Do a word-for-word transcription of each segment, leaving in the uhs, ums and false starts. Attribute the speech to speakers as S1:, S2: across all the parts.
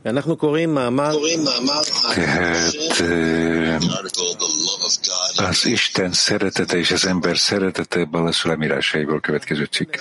S1: Tehát az Isten szeretete és az ember szeretete Bala Szulám írásaiból következő cikk.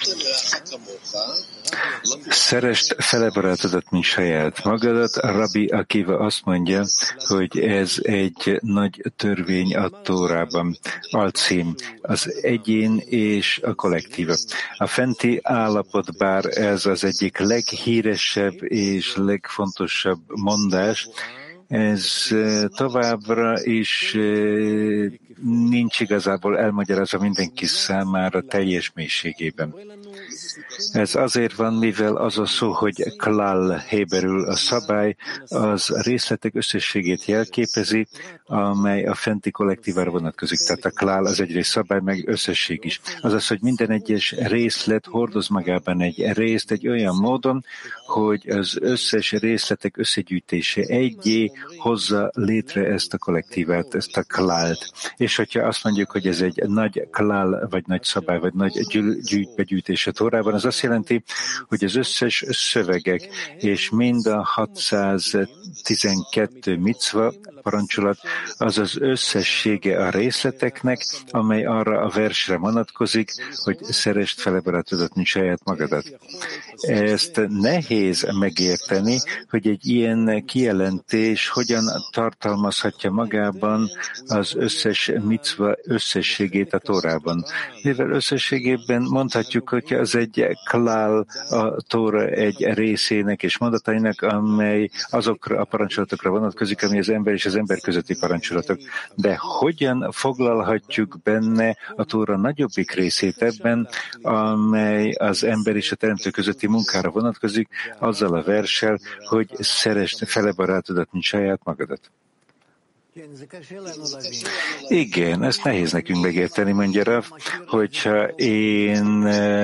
S1: Szeresd fele barátodat, mint saját magadat. Rabbi Akiva azt mondja, hogy ez egy nagy törvény a Tórában. Alcím, az egyén és a kollektíva. A fenti állapot, bár ez az egyik leghíresebb és legfontosabb mondás, ez továbbra is nincs igazából elmagyarázva mindenki számára teljes mélységében. Ez azért van, mivel az a szó, hogy klal héberül a szabály, az részletek összességét jelképezi, amely a fenti kollektívára vonatkozik. Tehát a klal az egyrészt szabály, meg összesség is. Azaz, hogy minden egyes részlet hordoz magában egy részt egy olyan módon, hogy az összes részletek összegyűjtése egyé hozza létre ezt a kollektívát, ezt a klált. És hogyha azt mondjuk, hogy ez egy nagy klál, vagy nagy szabály, vagy nagy begyűjtés a Tórában, az azt jelenti, hogy az összes szövegek és mind a hatszáztizenkettő micva, parancsolat, az az összessége a részleteknek, amely arra a versre vonatkozik, hogy szeresd fele barátodat, mint saját magadat. Ezt nehéz megérteni, hogy egy ilyen kijelentés hogyan tartalmazhatja magában az összes micva összességét a Tórában. Mivel összességében mondhatjuk, hogy az egy klál a Tóra egy részének és mondatainak, amely azokra a parancsolatokra vonatkozik, ami az ember és az ember közötti parancsolatok. De hogyan foglalhatjuk benne a Tóra nagyobbik részét ebben, amely az ember és a teremtő közötti munkára vonatkozik, azzal a verssel, hogy szeresd fele barátodat, mint saját magadat? Igen, ezt nehéz nekünk megérteni, mondja Rav, hogyha én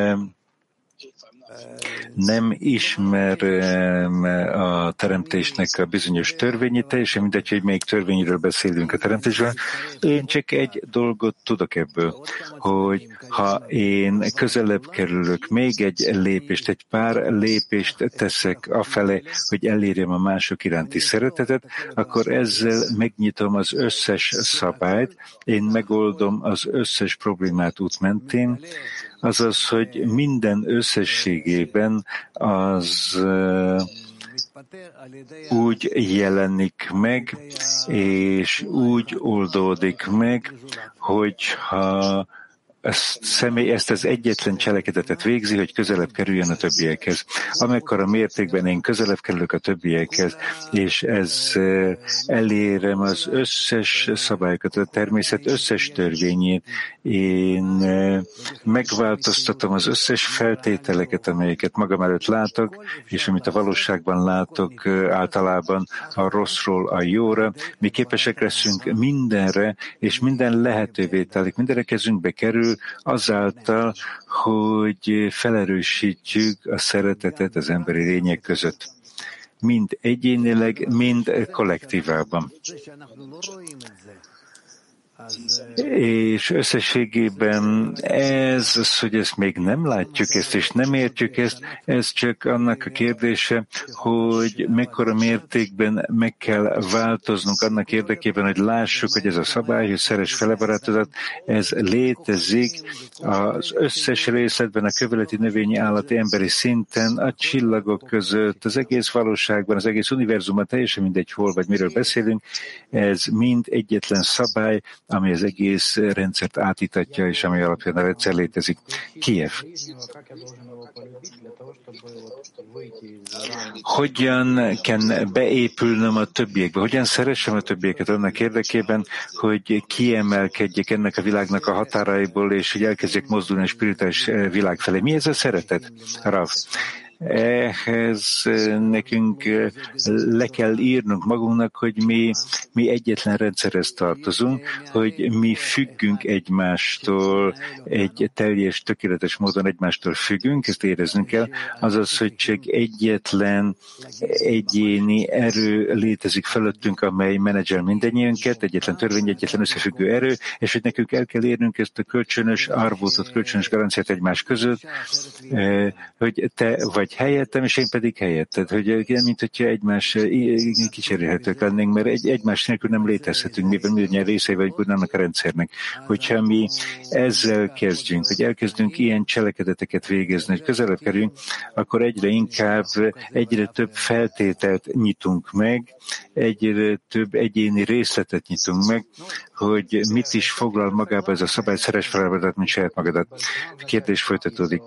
S1: nem ismerem a teremtésnek a bizonyos törvényét, teljesen mindegy, hogy melyik törvényről beszélünk a teremtésben. Én csak egy dolgot tudok ebből, hogy ha én közelebb kerülök, még egy lépést, egy pár lépést teszek afele, hogy elérjem a mások iránti szeretetet, akkor ezzel megnyitom az összes szabályt, én megoldom az összes problémát út mentén, azaz, hogy minden összességében az uh, úgy jelenik meg, és úgy oldódik meg, hogyha ezt, személy ezt az egyetlen cselekedetet végzi, hogy közelebb kerüljön a többiekhez. Amikor a mértékben én közelebb kerülök a többiekhez, és ez elérem az összes szabályokat, a természet összes törvényét, én megváltoztatom az összes feltételeket, amelyeket magam előtt látok, és amit a valóságban látok általában a rosszról a jóra. Mi képesek leszünk mindenre, és minden lehetővé telik, mindenre kezünkbe kerül, azáltal, hogy felerősítjük a szeretetet az emberi lények között. Mind egyénileg, mind kollektívában. És összességében ez az, hogy ezt még nem látjuk ezt, és nem értjük ezt, ez csak annak a kérdése, hogy mekkora mértékben meg kell változnunk annak érdekében, hogy lássuk, hogy ez a szabály, hogy szeres fele barátodat, ez létezik az összes részletben, a köveleti növényi állati emberi szinten, a csillagok között, az egész valóságban, az egész univerzumban, teljesen mindegy, hol vagy miről beszélünk, ez mind egyetlen szabály, ami az egész rendszert átítatja, és ami alapján a rendszer létezik. Kiev. Hogyan kell beépülnöm a többiekbe? Hogyan szeressem a többieket annak érdekében, hogy kiemelkedjek ennek a világnak a határaiból, és hogy elkezdjek mozdulni a spirituális világ felé? Mi ez a szeretet, Rav? Ehhez nekünk le kell írnunk magunknak, hogy mi, mi egyetlen rendszerhez tartozunk, hogy mi függünk egymástól, egy teljes, tökéletes módon egymástól függünk, ezt éreznünk kell, azaz, hogy csak egyetlen egyéni erő létezik fölöttünk, amely menedzser mindennyiünket, egyetlen törvény, egyetlen összefüggő erő, és hogy nekünk el kell érnünk ezt a kölcsönös árvótot, kölcsönös garanciát egymás között, hogy te vagy vagy helyettem, és én pedig helyetted, hogy mint hogyha egymás kicserélhetők lennénk, mert egy, egymás nélkül nem létezhetünk, mivel mindannyian részei vagyunk annak a rendszernek. Hogyha mi ezzel kezdjünk, hogy elkezdünk ilyen cselekedeteket végezni, hogy közelebb kerülünk, akkor egyre inkább, egyre több feltételt nyitunk meg, egyre több egyéni részletet nyitunk meg, hogy mit is foglal magába ez a szabály, szeres feladatot, mint saját magadat. A kérdés folytatódik.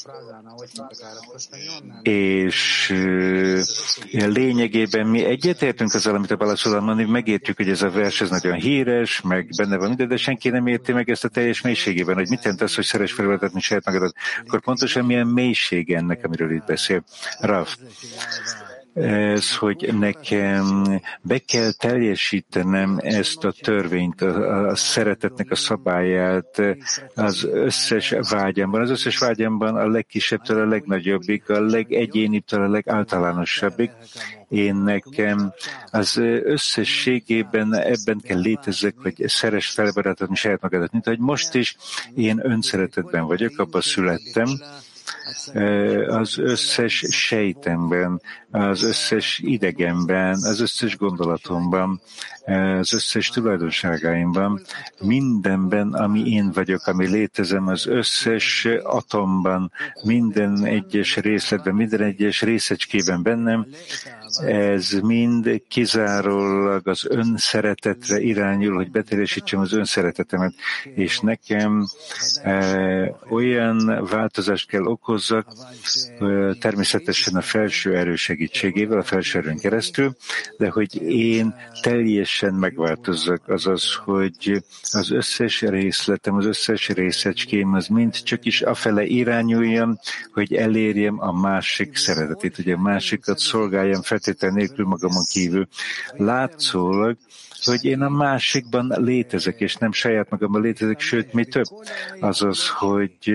S1: És lényegében mi egyetértünk azzal, amit a Balaszolam mondani, megértjük, hogy ez a vers ez nagyon híres, meg benne van minden, de senki nem érti meg ezt a teljes mélységében, hogy mit jelent az, hogy szeres feladatot, mint saját magadat. Akkor pontosan milyen mélysége ennek, amiről itt beszél. Rav. Ez, hogy nekem be kell teljesítenem ezt a törvényt, a, a szeretetnek a szabályát az összes vágyamban. Az összes vágyamban a legkisebbtől a legnagyobbig, a legegyénibbtől a legáltalánosabbig. Én nekem az összességében ebben kell létezzek, hogy szeres felbarátatni saját magadat. Mint ahogy most is én önszeretetben vagyok, abban születtem, az összes sejtemben, az összes idegenben, az összes gondolatomban, az összes tulajdonságaimban, mindenben, ami én vagyok, ami létezem, az összes atomban, minden egyes részletben, minden egyes részecskében bennem, ez mind kizárólag az önszeretetre irányul, hogy beteljesítsem az önszeretetemet, és nekem e, olyan változást kell okozzak, e, természetesen a felső erő segítségével, a felső erőn keresztül, de hogy én teljesen megváltozzak, azaz, hogy az összes részletem, az összes részecském, az mind csak is afele irányuljon, hogy elérjem a másik szeretetét, hogy a másikat szolgáljam feltétel nélkül magamon kívül. Látszólag, hogy én a másikban létezek, és nem saját magamban létezek, sőt, mi több. Azaz, hogy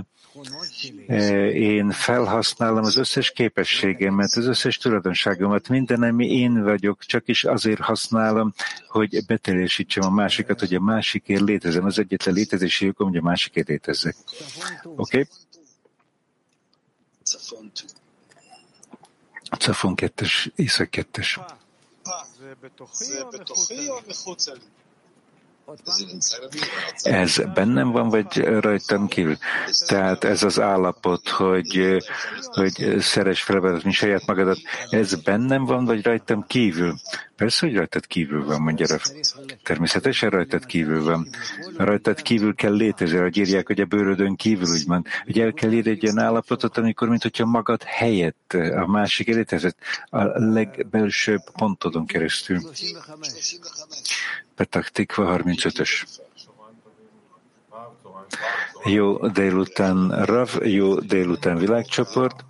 S1: én felhasználom az összes képességemet, az összes tulajdonságomat, minden, ami én vagyok, csak is azért használom, hogy beteljesítsem a másikat, hogy a másikért létezem. Az egyetlen létezési jogom, hogy a másikért létezzek. Oké? Okay? Cafon kettes, észak kettes. Ez bennem van, vagy rajtam kívül? Tehát ez az állapot, hogy, hogy szeres feladatot, mint saját magadat, ez bennem van, vagy rajtam kívül? Persze, hogy rajtad kívül van, mondja Rav. Természetesen rajtad kívül van. Rajtad kívül kell létezni, hogy írják, hogy a bőrödön kívül, úgymond, hogy el kell írni egy ilyen állapotot, amikor, mint hogyha magad helyett a másik létezett, a legbelsőbb pontodon keresztül. Petach Tikva harmincötös. Jó délután Rav, jó délután világcsoport.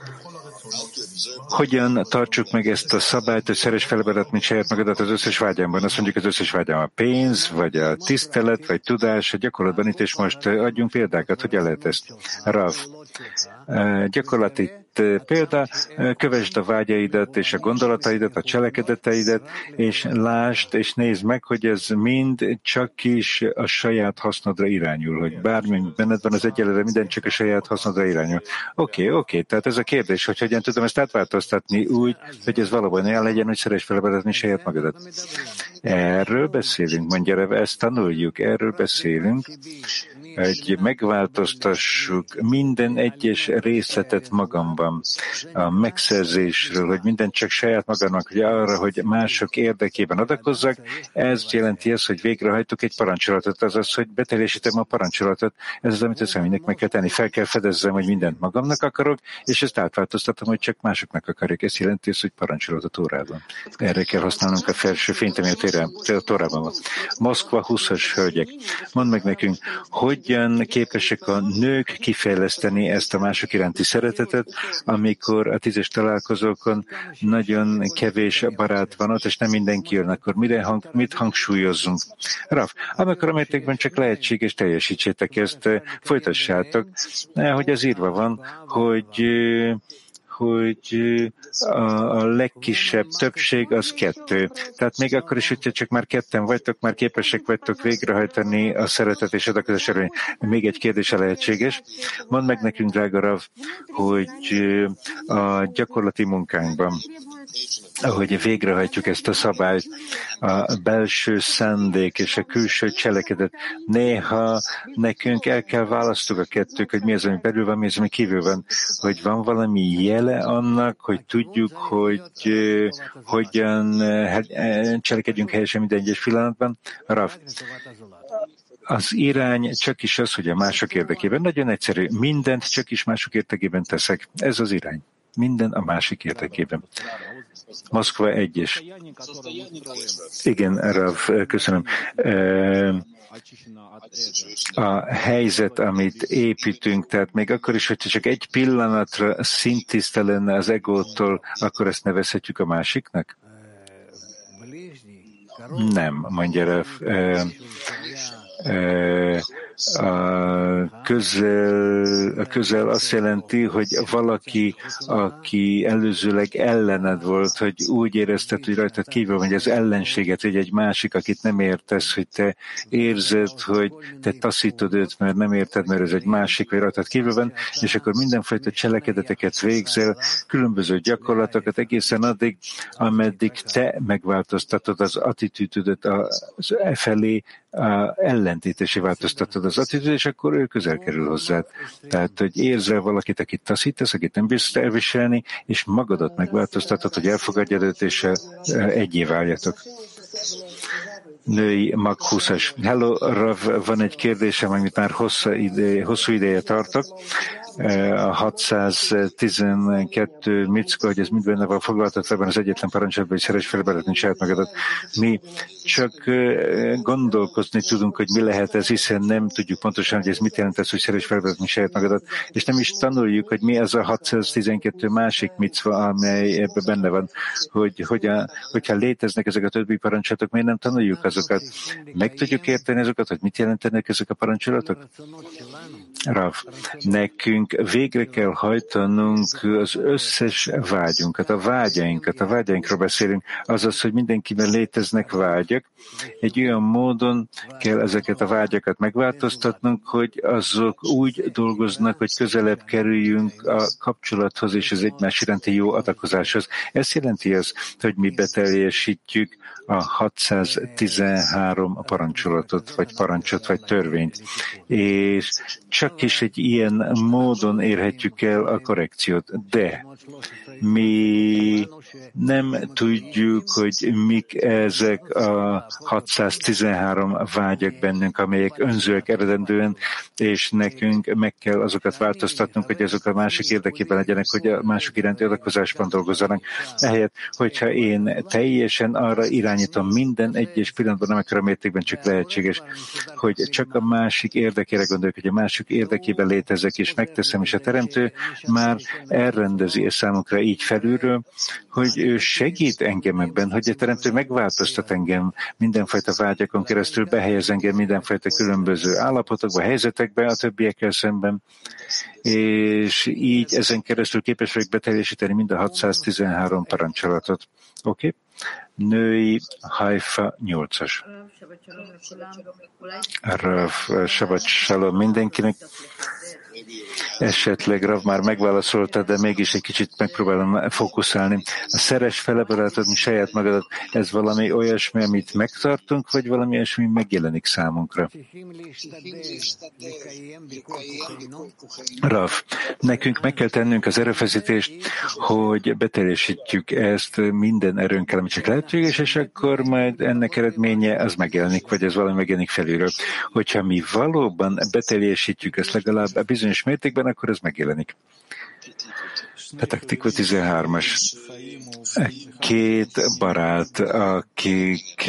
S1: Hogyan tartsuk meg ezt a szabályt, hogy szeres feladatot, mint saját magadat az összes vágyamban? Azt mondjuk, az összes vágyam a pénz, vagy a tisztelet, vagy tudás, a gyakorlatban itt, és most adjunk példákat, hogyan lehet ezt. Rav, gyakorlati példa, kövesd a vágyaidat és a gondolataidat, a cselekedeteidet, és lásd, és nézd meg, hogy ez mind csak is a saját hasznodra irányul, hogy bármi benned van az egyelőre, minden csak a saját hasznodra irányul. Oké, okay, oké, okay. Tehát ez a kérdés, hogy hogyan tudom ezt átváltoztatni úgy, hogy ez valóban olyan legyen, hogy szeres feladatot saját magadat. Erről beszélünk, mondja Rev, ezt tanuljuk, erről beszélünk, hogy megváltoztassuk minden egyes részletet magamban, a megszerzésről, hogy minden csak saját magamnak, hogy arra, hogy mások érdekében adakozzak, ez jelenti azt, hogy végrehajtok egy parancsolatot, azaz, hogy beteljesítem a parancsolatot, ez az, amit az aminek meg kell tenni. Fel kell fedezzem, hogy mindent magamnak akarok, és ezt átváltoztatom, hogy csak másoknak akarok. Ez jelenti azt, hogy parancsolat a Tórában. Erre kell használnunk a felső fényt, ami a Tórában van. Moszkva huszas hölgyek. Mondd meg nekünk, hogyan képesek a nők kifejleszteni ezt a mások iránti szeretetet, amikor a tízes találkozókon nagyon kevés barát van ott, és nem mindenki jön, akkor mire hang, mit hangsúlyozzunk? Rav, amikor a mértékben csak lehetséges, teljesítsétek ezt, folytassátok, hogy az írva van, hogy hogy a, a legkisebb többség az kettő. Tehát még akkor is, hogyha csak már ketten vagytok, már képesek vagytok végrehajtani a szeretet és adakozás erőny. Még egy kérdés lehetséges. Mondd meg nekünk, drága Rav, hogy a gyakorlati munkánkban, ahogy végrehajtjuk ezt a szabályt, a belső szándék és a külső cselekedet, néha nekünk el kell választjuk a kettők, hogy mi az, ami belül van, mi az, ami kívül van, hogy van valami jele annak, hogy tudjuk, hogy uh, hogyan uh, cselekedjünk helyesen minden egyes pillanatban. Rav, az irány csak is az, hogy a mások érdekében. Nagyon egyszerű. Mindent csak is mások érdekében teszek. Ez az irány. Minden a másik érdekében. Moszkva egyes. Igen, Rav, köszönöm. A helyzet, amit építünk, tehát még akkor is, hogyha csak egy pillanatra szintiszta lenne az egótól, akkor ezt nevezhetjük a másiknak? Nem, mondja Rav. A közel, a közel azt jelenti, hogy valaki, aki előzőleg ellened volt, hogy úgy érezted, hogy rajtad kívül vagy az ellenséget, hogy egy másik, akit nem értesz, hogy te érzed, hogy te taszítod őt, mert nem érted, mert ez egy másik, vagy rajtad kívül van, és akkor mindenfajta cselekedeteket végzel, különböző gyakorlatokat egészen addig, ameddig te megváltoztatod az attitűdödet az e felé, a ellentétesé változtatod az attitűdöt, és akkor ő közel kerül hozzád. Tehát, hogy érzel valakit, akit taszítasz, akit nem bírsz elviselni, és magadat megváltoztatod, hogy elfogadjad őt, és egyé váljatok. Női mag húszas. Hello, Rav, van egy kérdésem, amit már hosszú ideje, hosszú ideje tartok. A hatszáztizenkettő micka, hogy ez mind benne van foglaltatva, az egyetlen parancsolatban, hogy szeress felbeletni saját magadat. Mi csak gondolkozni tudunk, hogy mi lehet ez, hiszen nem tudjuk pontosan, hogy ez mit jelent ez, hogy szeress felbeletni saját magadat, és nem is tanuljuk, hogy mi az a hatszáztizenkettő másik micva, amely ebben benne van, hogy, hogy a, hogyha léteznek ezek a többi parancsolatok, miért nem tanuljuk azokat? Meg tudjuk érteni azokat, hogy mit jelentenek ezek a parancsolatok? Rav, nekünk végre kell hajtanunk az összes vágyunkat, a vágyainkat, a vágyainkról beszélünk, azaz, hogy mindenkiben léteznek vágyak. Egy olyan módon kell ezeket a vágyakat megváltoztatnunk, hogy azok úgy dolgoznak, hogy közelebb kerüljünk a kapcsolathoz és az egymás iránti jó adakozáshoz. Ez jelenti az, hogy mi beteljesítjük a hatszáztizenhárom parancsolatot, vagy parancsot, vagy törvényt. És csak is egy ilyen módon érhetjük el a korrekciót. De mi nem tudjuk, hogy mik ezek a hatszáztizenhárom vágyak bennünk, amelyek önzőek eredendően, és nekünk meg kell azokat változtatnunk, hogy azok a másik érdekében legyenek, hogy a mások iránti adakozásban dolgozzanak. Ehelyett, hogyha én teljesen arra irányítom minden egyes pillanatban, nem akkora mértékben csak lehetséges, hogy csak a másik érdekére gondoljuk, hogy a másik érdekében létezek, és megteszem, és a teremtő már elrendezi ezt számunkra így felülről, hogy ő segít engem ebben, hogy a teremtő megváltoztat engem mindenfajta vágyakon keresztül, behelyez engem mindenfajta különböző állapotokba, helyzetekbe a többiekkel szemben, és így ezen keresztül képes vagyok beteljesíteni mind a hatszáztizenhárom parancsolatot. Oké? Okay? Női Haifa nyolcas. Rav, Shabbat Shalom mindenkinek. Esetleg Rav már megválaszolta, de mégis egy kicsit megpróbálom fókuszálni. A szeres felebarátodni saját magadat, ez valami olyasmi, amit megtartunk, vagy valami olyasmi megjelenik számunkra? Rav, nekünk meg kell tennünk az erőfeszítést, hogy beteljesítjük ezt minden erőnkkel, ami csak lehetséges, és akkor majd ennek eredménye az megjelenik, vagy ez valami megjelenik felülről. Hogyha mi valóban beteljesítjük ezt legalább bizonyos mértékben, akkor ez megjelenik. Petek Tikva tizenhármas. Két barát, akik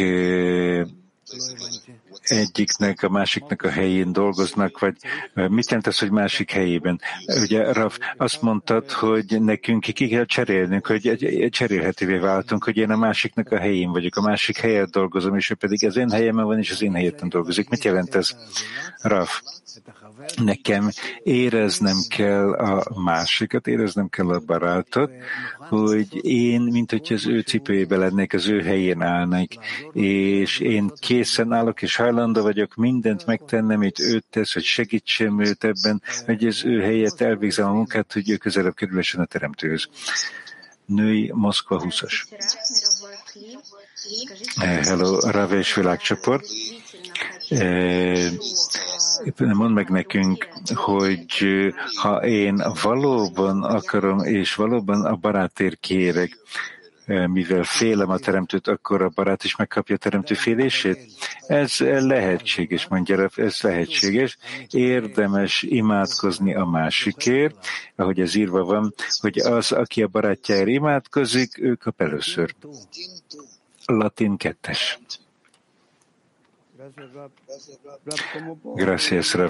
S1: egyiknek, a másiknak a helyén dolgoznak, vagy mit jelent ez, hogy másik helyében? Ugye, Rav, azt mondtad, hogy nekünk ki kell cserélnünk, hogy cserélhetővé váltunk, hogy én a másiknak a helyén vagyok, a másik helyet dolgozom, és ő pedig az én helyemen van, és az én helyetten dolgozik. Mit jelent ez? Rav, Nekem éreznem kell a másikat, éreznem kell a barátot, hogy én, mint hogy az ő cipőjébe lennék, az ő helyén állnék, és én készen állok, és hajlandó vagyok mindent megtenni, amit ő tesz, hogy segítsem őt ebben, hogy az ő helyet elvégzem a munkát, hogy ő közelebb kerülhessen a Teremtőhöz. Női Moszkva húszas. Hello, Rav és világcsoport. Mondd meg nekünk, hogy ha én valóban akarom, és valóban a barátért kérek, mivel félem a teremtőt, akkor a barát is megkapja a teremtő félését? Ez lehetséges, mondja, ez lehetséges. Érdemes imádkozni a másikért, ahogy ez írva van, hogy az, aki a barátjáért imádkozik, ő kap először. Latin kettes. Gracias, Rav.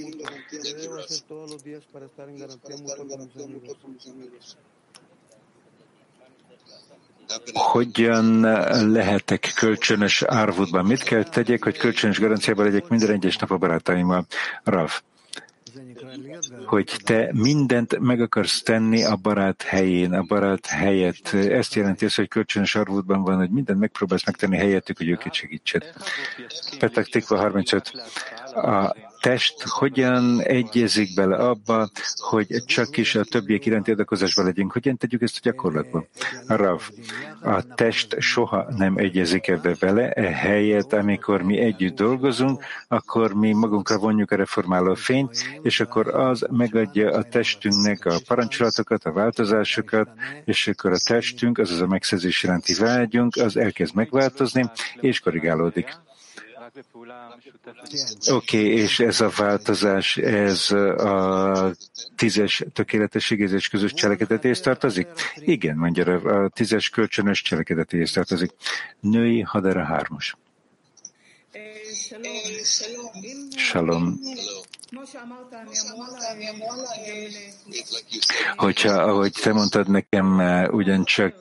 S1: Hogyan lehetek kölcsönös árvútban? Mit kell tegyek, hogy kölcsönös garanciában legyek minden egyes nap a barátaimmal? Rav, hogy te mindent meg akarsz tenni a barát helyén, a barát helyett. Ezt jelenti az, hogy kölcsönös árvútban van, hogy mindent megpróbálsz megtenni helyettük, hogy őket segítsed. Petak Tikva harmincöt. A test hogyan egyezik bele abba, hogy csak is a többiek iránt érdekozásban legyünk? Hogyan tegyük ezt a gyakorlatban? Rav, a test soha nem egyezik ebbe bele, e helyet, amikor mi együtt dolgozunk, akkor mi magunkra vonjuk a reformáló fényt, és akkor az megadja a testünknek a parancsolatokat, a változásokat, és akkor a testünk, azaz a megszerzés iránti vágyunk, az elkezd megváltozni, és korrigálódik. Oké, okay, és ez a változás, ez a tízes tökéletességézés közös cselekedetéhez tartozik? Igen, mondja, a tízes kölcsönös cselekedetéhez tartozik. Női Hadara hármas. Shalom. Hogyha, ahogy te mondtad nekem, ugyancsak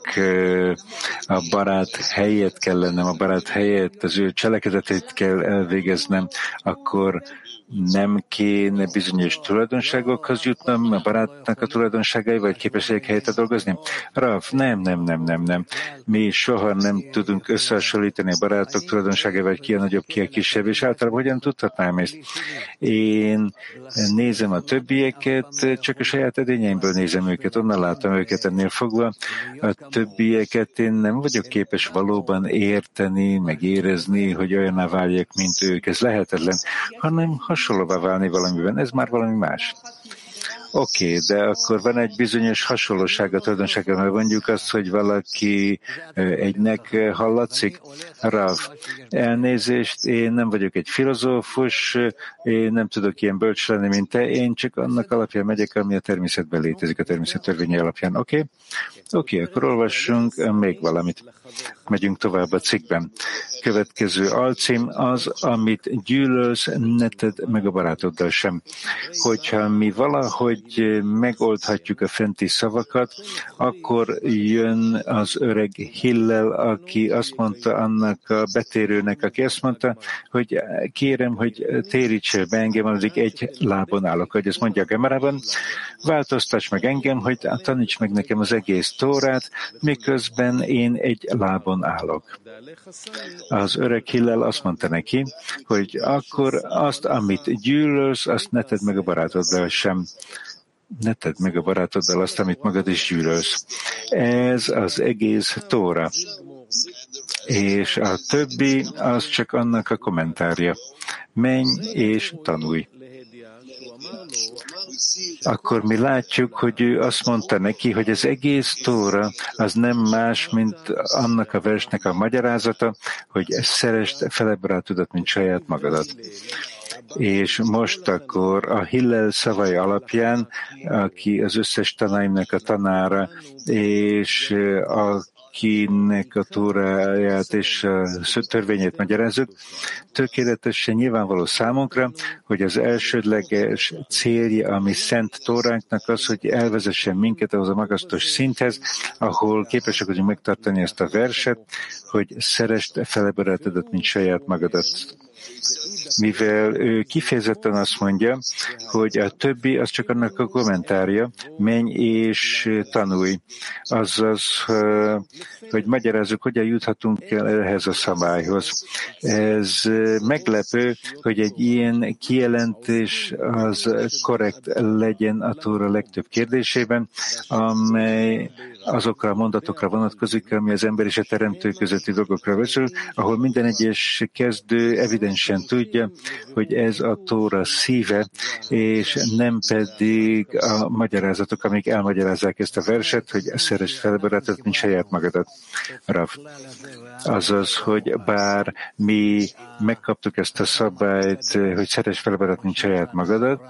S1: a barát helyet kell lennem, a barát helyet, az ő cselekedetét kell elvégeznem, akkor nem kéne bizonyos tulajdonságokhoz jutnom, a barátnak a tulajdonságai, vagy képességek helyett dolgozni? Rav, nem, nem, nem, nem, nem. Mi soha nem tudunk összehasonlítani a barátok tulajdonságai, vagy ki a nagyobb, ki a kisebb, és általában hogyan tudhatnám ezt? Én nézem a többieket, csak a saját edényeimből nézem őket, onnan látom őket ennél fogva. A többieket én nem vagyok képes valóban érteni, meg érezni, hogy olyanná váljak, mint ők. Ez lehetetlen, hanem hasonlóvá válni valamiben. Ez már valami más. Oké, okay, de akkor van egy bizonyos hasonlóság a tulajdonsága, mert mondjuk azt, hogy valaki egynek hallatszik. Rav, elnézést, én nem vagyok egy filozófus, én nem tudok ilyen bölcs lenni, mint te, én csak annak alapján megyek, ami a természetben létezik, a természet törvényei alapján. Oké? Okay? Oké, okay, akkor olvassunk még valamit. Megyünk tovább a cikkben. Következő alcím az, amit gyűlölsz, ne tedd meg a barátoddal sem. Hogyha mi valahogy megoldhatjuk a fenti szavakat, akkor jön az öreg Hillel, aki azt mondta annak a betérőnek, aki azt mondta, hogy kérem, hogy térítsél be engem, addig egy lábon állok. Hogy ezt mondja a Gemarában, változtass meg engem, hogy taníts meg nekem az egész Tórát, miközben én egy lábon állok. Az öreg Hillel azt mondta neki, hogy akkor azt, amit gyűlölsz, azt ne tedd meg a barátoddal sem. Ne tedd meg a barátoddal azt, amit magad is gyűlölsz. Ez az egész Tóra. És a többi, az csak annak a kommentárja. Menj és tanulj. Akkor mi látjuk, hogy ő azt mondta neki, hogy az egész Tóra az nem más, mint annak a versnek a magyarázata, hogy szeresd fele barátodat, mint saját magadat. És most akkor a Hillel szavai alapján, aki az összes tanáimnak a tanára, és a akinek a Tóráját és a törvényét magyarázzuk, tökéletesen nyilvánvaló számunkra, hogy az elsődleges célja a mi szent Tóránknak az, hogy elvezessen minket ahhoz a magasztos szinthez, ahol képesek vagyunk megtartani ezt a verset, hogy szeresd fele barátodat, mint saját magadat. mivel ő kifejezetten azt mondja, hogy a többi az csak annak a kommentárja, menj és tanulj. Azaz, hogy magyarázzuk, hogyan juthatunk el ehhez a szabályhoz. Ez meglepő, hogy egy ilyen kijelentés az korrekt legyen a Tóra legtöbb kérdésében, amely azokra a mondatokra vonatkozik, ami az ember és a teremtő közötti dolgokra vezül, ahol minden egyes kezdő evidensen tudja, hogy ez a Tóra szíve, és nem pedig a magyarázatok, amik elmagyarázzák ezt a verset, hogy szeresd fel barátot, mint saját magadat. Rav. Azaz, hogy bár mi megkaptuk ezt a szabályt, hogy szeresd fel barátot, mint saját magadat,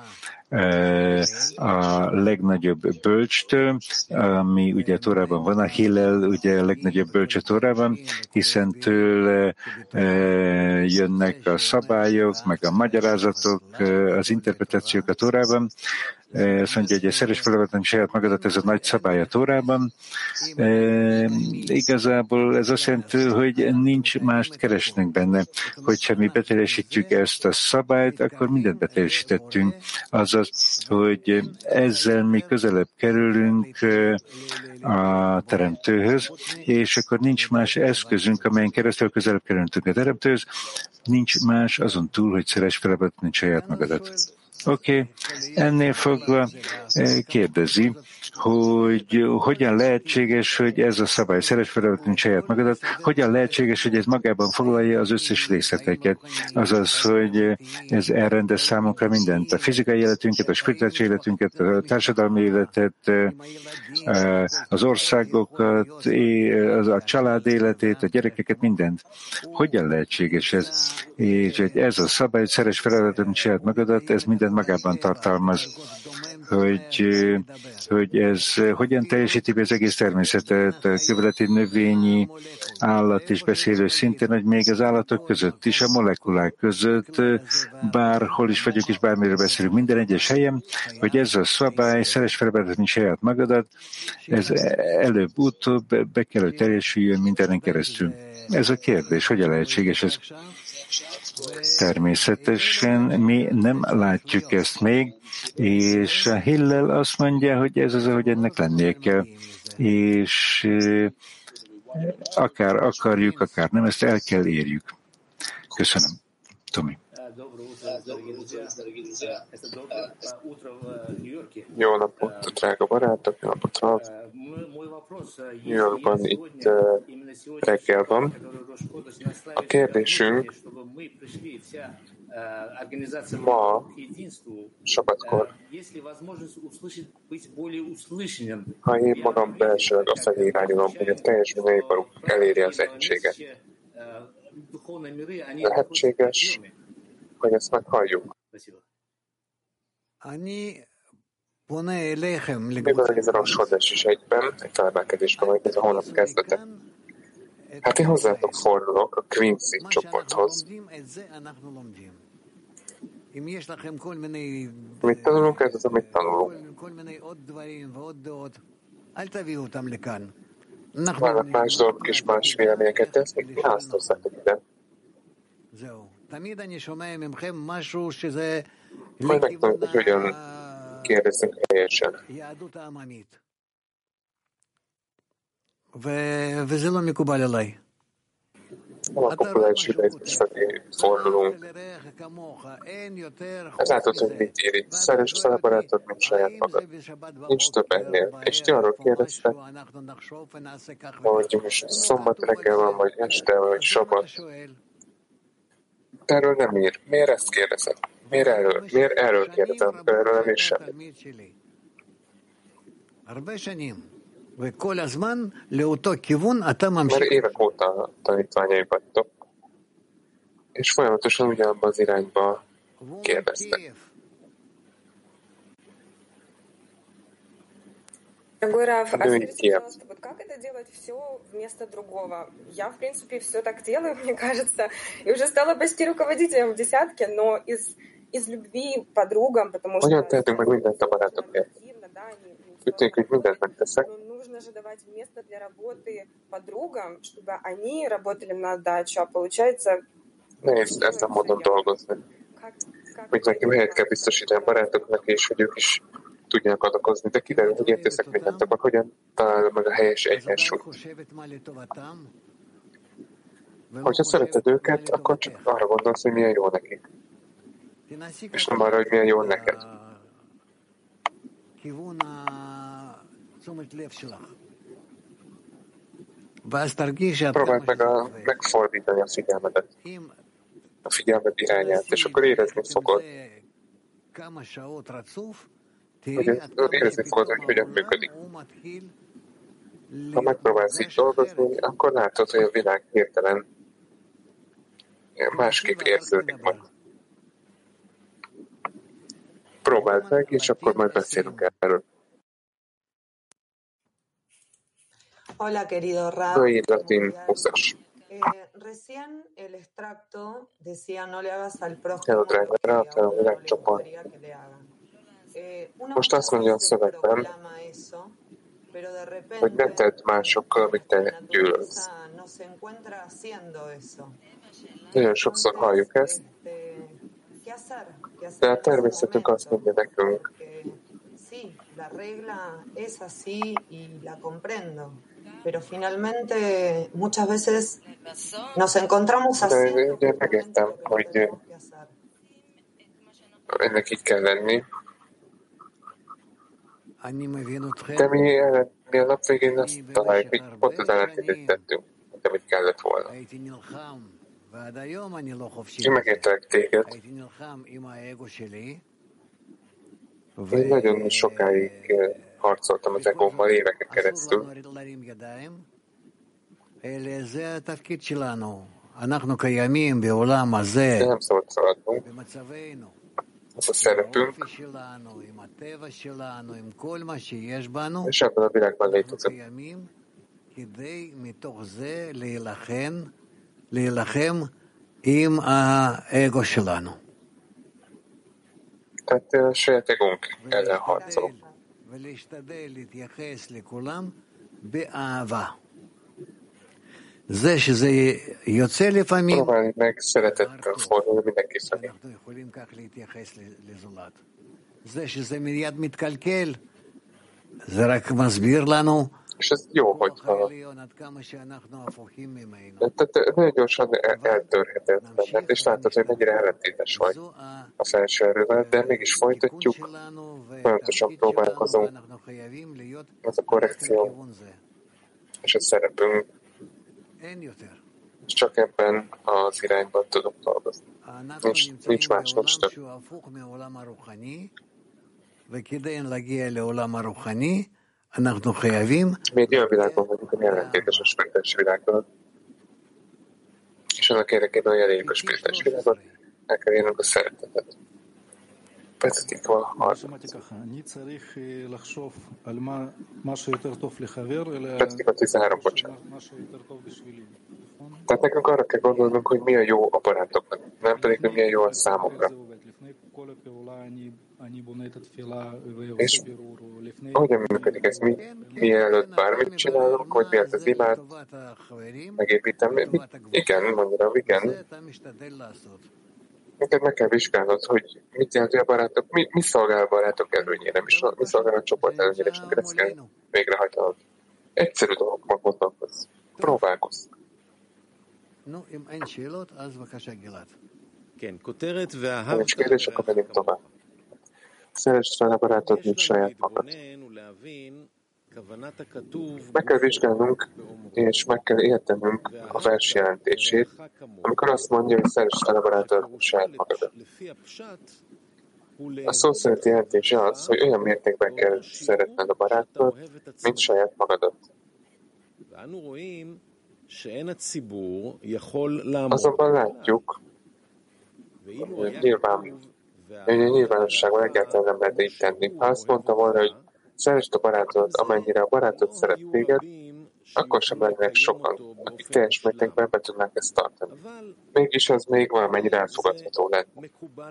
S1: a legnagyobb bölcstől, ami ugye a Tórában van, a Hillel ugye a legnagyobb bölcs a Tórában, hiszen tőle jönnek a szabályok, meg a magyarázatok, az interpretációk a Tórában. Azt mondja, hogy a szeres feladatom saját magadat, ez a nagy szabály a Tórában. E, igazából ez azt jelenti, hogy nincs mást keresnünk benne. Hogyha mi beteljesítjük ezt a szabályt, akkor mindent beteljesítettünk. Azaz, hogy ezzel mi közelebb kerülünk a Teremtőhöz, és akkor nincs más eszközünk, amelyen keresztül közelebb kerülünk a Teremtőhöz, nincs más azon túl, hogy szeres feladatot, mint saját magadat. Oké, okay. Ennél fogva kérdezi, hogy hogyan lehetséges, hogy ez a szabály, szeres feladatot, mint saját magadat, hogyan lehetséges, hogy ez magában foglalja az összes részleteket. Azaz, hogy ez elrendez számunkra mindent, a fizikai életünket, a spirituális életünket, a társadalmi életet, az országokat, a család életét, a gyerekeket, mindent. Hogyan lehetséges ez? És hogy ez a szabály, szeres feladatot, mint saját magadat, ez mindent magában tartalmaz, hogy, hogy ez hogyan teljesíti be az egész természetet, a köveleti növényi, állat és beszélő szinten, hogy még az állatok között is, a molekulák között, bárhol is vagyok és bármiről beszélünk, minden egyes helyen, hogy ez a szabály, szeres feladatot, mint saját magadat, ez előbb-utóbb be kell, hogy teljesüljön mindenen keresztül. Ez a kérdés, hogyan lehetséges ez? Természetesen mi nem látjuk ezt még, és a Hillel azt mondja, hogy ez az, ahogy ennek lennie kell, és akár akarjuk, akár nem, ezt el kell érjük. Köszönöm. Tomi.
S2: Jó napot, drága barátok, jó napot, Rav. New Yorkban itt uh, reggel van. A kérdésünk ma, sabatkor, ha én magam belsőleg azt irányulom, hogy a teljes népbaruk eléri az egységet, lehetséges, hogy ezt meghalljuk. Mivel ez a Rosh is egyben, egy felemelkedésben vagy, ez a hónap kezdete. Hát én hozzátok fordulok a Quincy csoporthoz. Mit tanulunk? Ez az, amit tanulunk. Vannak más dolgok és más véleményeket tesznek, mi azt hozzátok ide. Majd megtanuljuk, hogy hogyan kérdezzünk helyesen. Nem a populáris judaizmus felé fordulunk. Ez látod, hogy mit ír itt. Szeresd fel a barátod, mint saját magad. Nincs több ennél. És ti arról kérdeztek, hogy most szombat reggel van, vagy este, vagy sabat. Erről nem ír. Miért ezt kérdezed? Miért erről? Miért erről kérdezem? Erről nem ír semmit. Mert évek óta tanítványai vagytok, és folyamatosan ugyanabban az irányba kérdeztek.
S3: Дорогой Рав, а скажите, пожалуйста, вот как это делать все вместо другого? Я, в принципе, все так делаю, мне кажется, и уже стала почти руководителем в десятке, но из, из любви подругам, потому что...
S2: Hogyan tehetünk meg mindent a barátokért? Úgy tűnik, hogy mindent megteszek.
S3: Нужно же давать место для работы подругам, чтобы они работали на отдачу, а получается...
S2: Nehéz ezen módon dolgozni. Hogy nekem helyet kell biztosítani a barátoknak, és hogy ők is tudjanak adakozni, de kiderül, hogy én teszek mindent, akkor hogyan találom meg a helyes egyensúlyt. Hogyha szereted őket, akkor csak arra gondolsz, hogy milyen jó nekik. És nem arra, hogy milyen jó neked. Próbáld meg a, megfordítani a figyelmedet. A figyelmed irányát, és akkor érezni fogod, hogy érezni fogod, hogy hogyan működik. Ha megpróbálsz így dolgozni, akkor látod, hogy a világ hirtelen másképp érződik majd. Próbáld meg, és akkor majd beszélünk erről.
S4: Hola, querido Rab.
S2: Soy latín húszas.
S4: Eh, recién el extracto decía no le hagas al prójimo
S2: Hello, drága Rab, te a
S4: lo que le
S2: világcsoport.
S4: gustaría que le hagan. Eh, una
S2: Most azt mondja a
S4: se
S2: szövegben,
S4: proclama eso, pero de
S2: hogy ne
S4: repente
S2: tedd másokkal, amit te
S4: la
S2: gyűlölsz.
S4: naturaleza no se encuentra haciendo eso.
S2: Nagyon sokszor halljuk ezt,
S4: Este, ¿qué hacer? ¿Qué hacer
S2: de a
S4: en ese
S2: természetünk azt
S4: momento?
S2: mondja nekünk,
S4: Porque sí, la regla es así y la comprendo, pero finalmente muchas veces nos encontramos
S2: de
S4: haciendo
S2: ugye
S4: justamente
S2: megértem,
S4: lo que no
S2: hogy
S4: tenemos que hacer.
S2: ennek így kell lenni, de mi, mi a nap végén azt találjuk, hogy pont az ellentétét tettünk, mint amit kellett volna. Én megértelek téged. Én nagyon sokáig harcoltam az egómmal éveken keresztül. De nem szabad szaladnunk. Ez a szerepünk, és ebben a világban létezünk. Tehát a saját egónk ellen harcolunk. Próbálni meg szeretettel fordulni mindenki felé. És ez jó, hogyha... Tehát nagyon gyorsan eltörheted benned, és látod, hogy mennyire ellentétes vagy a felső erővel, de mégis folytatjuk, folyamatosan próbálkozunk. Ez a korrekció és a szerepünk, és csak ebben az irányban tudok dolgozni. Nincs, nincs más, nincs több. Mi egy olyan világban vagyunk, ami ellentétes a spirituális világban. És annak érdekében, hogy elérjük a spirituális világot, el kell érnünk a szeretetet. Pecikva harminc. Pecikva tizenhárom, bocsánat. Tehát nekünk arra kell gondolnunk, hogy mi a jó a barátoknak, nem pedig, hogy mi a jó a számokra. És hogyan működik ez? Mi, mielőtt bármit csinálunk, vagy mielőtt az imát megépítem? Mi, igen, mondja, igen. Neked meg kell vizsgálnod, hogy mit jelenti a barátok, mi, mi szolgál a barátok előnyére, mi, mi szolgál a csoport előnyére, és neked ezt kell végrehajtanod. Egyszerű dolgokban gondolkozz. Próbálkozz. Ha nincs kérdés, akkor menjünk tovább. Szeresd fel a barátod, mint saját magad. Meg kell vizsgálnunk, és meg kell értenünk a vers jelentését, amikor azt mondja, hogy szeresd fel a barátod, mint saját magadat. A szó szerinti jelentése az, hogy olyan mértékben kell szeretned a barátod, mint saját magadat. Azonban látjuk, hogy nyilván, hogy a nyilvánosságban egyáltalán nem lehet így tenni. Ha azt mondta volna, hogy szeresd a barátodat, amennyire a barátod szeret téged, akkor sem lennének sokan, akik teljes mértékben be tudnák ezt tartani. Mégis az még valamennyire elfogadható lenne.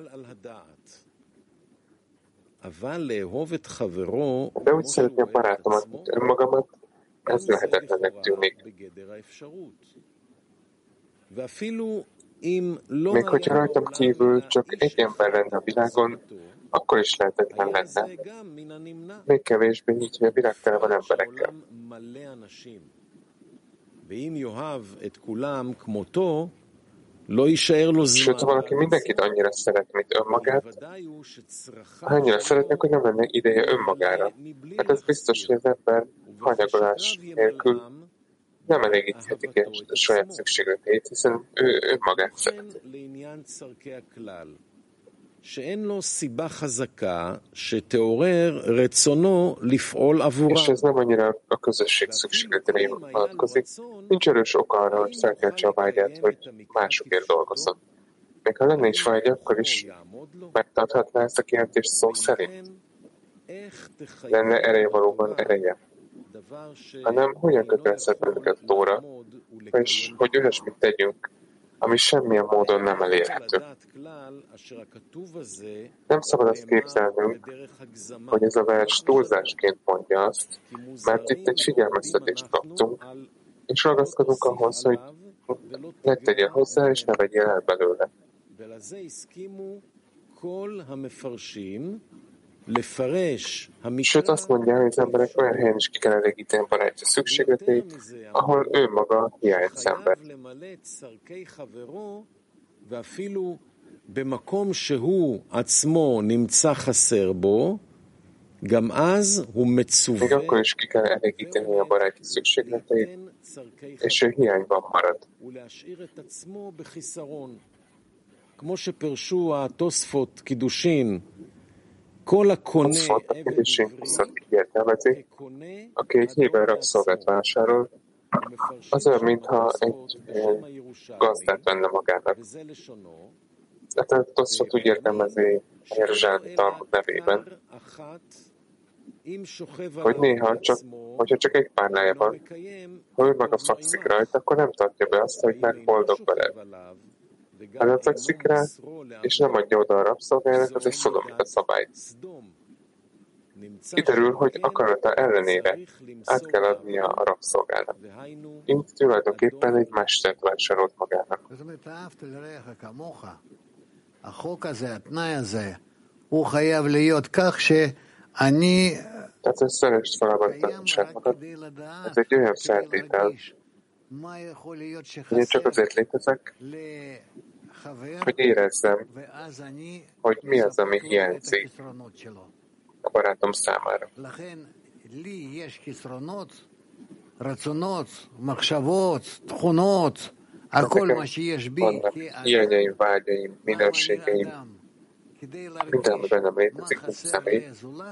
S2: De úgy szeretni a barátomat, mint önmagamat, ez lehetetlennek tűnik. Még hogyha rajtam kívül csak egy ember lenne a világon, akkor is lehetetlen lenne. Még kevésbé így, hogy a világ tele van emberekkel. Sőt, ha valaki mindenkit annyira szeret, mint önmagát, annyira szeretnek, hogy nem lenne ideje önmagára. Hát ez biztos, hogy az ember hanyagolás nélkül nem elégítheti ki a saját szükségleteit, hiszen ő önmagát szereti. És ez nem annyira a közösség szükségletére vonatkozik. Nincs erős oka arra, hogy felkeltse a vágyát, hogy másokért dolgozzon. Még ha lenne is vágy, akkor is megtarthatná ezt a kijelentést szó szerint. Lenne ereje valóban ereje. Hanem hogyan kötelezhet bennünket a Tóra, és hogy olyasmit tegyünk, ami semmilyen módon nem elérhető. Nem szabad azt képzelnünk, hogy ez a vers túlzásként mondja azt, mert itt egy figyelmeztetést kaptunk, és ragaszkodunk ahhoz, hogy ne tegyél hozzá, és ne vegyél el belőle. Sőt, azt mondja, hogy az emberek olyan helyen is ki kell elégíteni a barátja szükségleteit, ahol ő maga hiányt szenved. Még akkor is ki kell elégíteni a barátja szükségleteit, és ő hiányban marad. Toszfot a Kiddushin huszat így értelmezi, aki egy héber rabszolgát vásárol, az olyan, mintha egy gazdát venne magának. Tehát a Toszfot úgy értelmezi a Jeruzsálemi Talmud nevében, hogy néha csak, hogyha csak egy párnája van, ha ő maga fekszik rajta, akkor nem tartja be azt, hogy már boldog vele. Ha nem fekszik rá, és nem adja oda a rabszolgájának, az egy szodomita szabály. Kiderül, hogy akarata ellenére át kell adnia a rabszolgának. Így tulajdonképpen egy mestert vásárolt magának. Tehát ez szerest feladta saját magad. Ez egy olyan feltétel, hogy én csak azért létezek, hogy érezzem, hogy mi az, ami hiányzik a barátom számára. Vannak hiányaim, vágyaim, minőségeim, minden, ami bennem létezik, mint személy.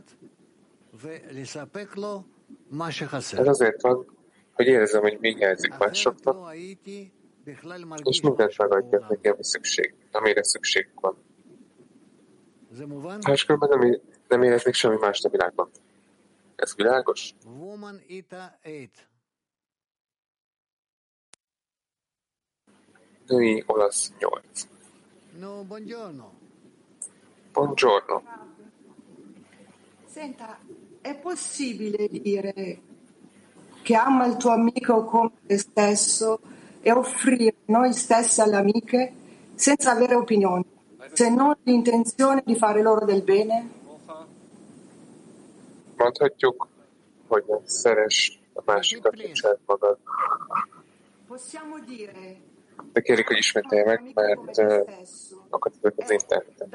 S2: Ez azért van, hogy érezzem, hogy mi hiányzik másoknak, és mindent megadjak neki, ami szükség, amire szükség van. Máskülönben nem, nem éreznék semmi mást a világban. Ez világos? Női olasz nyolc.
S5: No, buongiorno.
S2: Buongiorno.
S5: Senta, è possibile dire che ama il tuo amico come te stesso e offrire noi stessi alle amiche senza avere opinioni, se non l'intenzione di fare loro del bene?
S2: Mondhatjuk, hogy szeres a másikat, mint saját magad.
S5: Possiamo dire
S2: De kérik, hogy ismételje meg, mert uh, akadtak az interneten.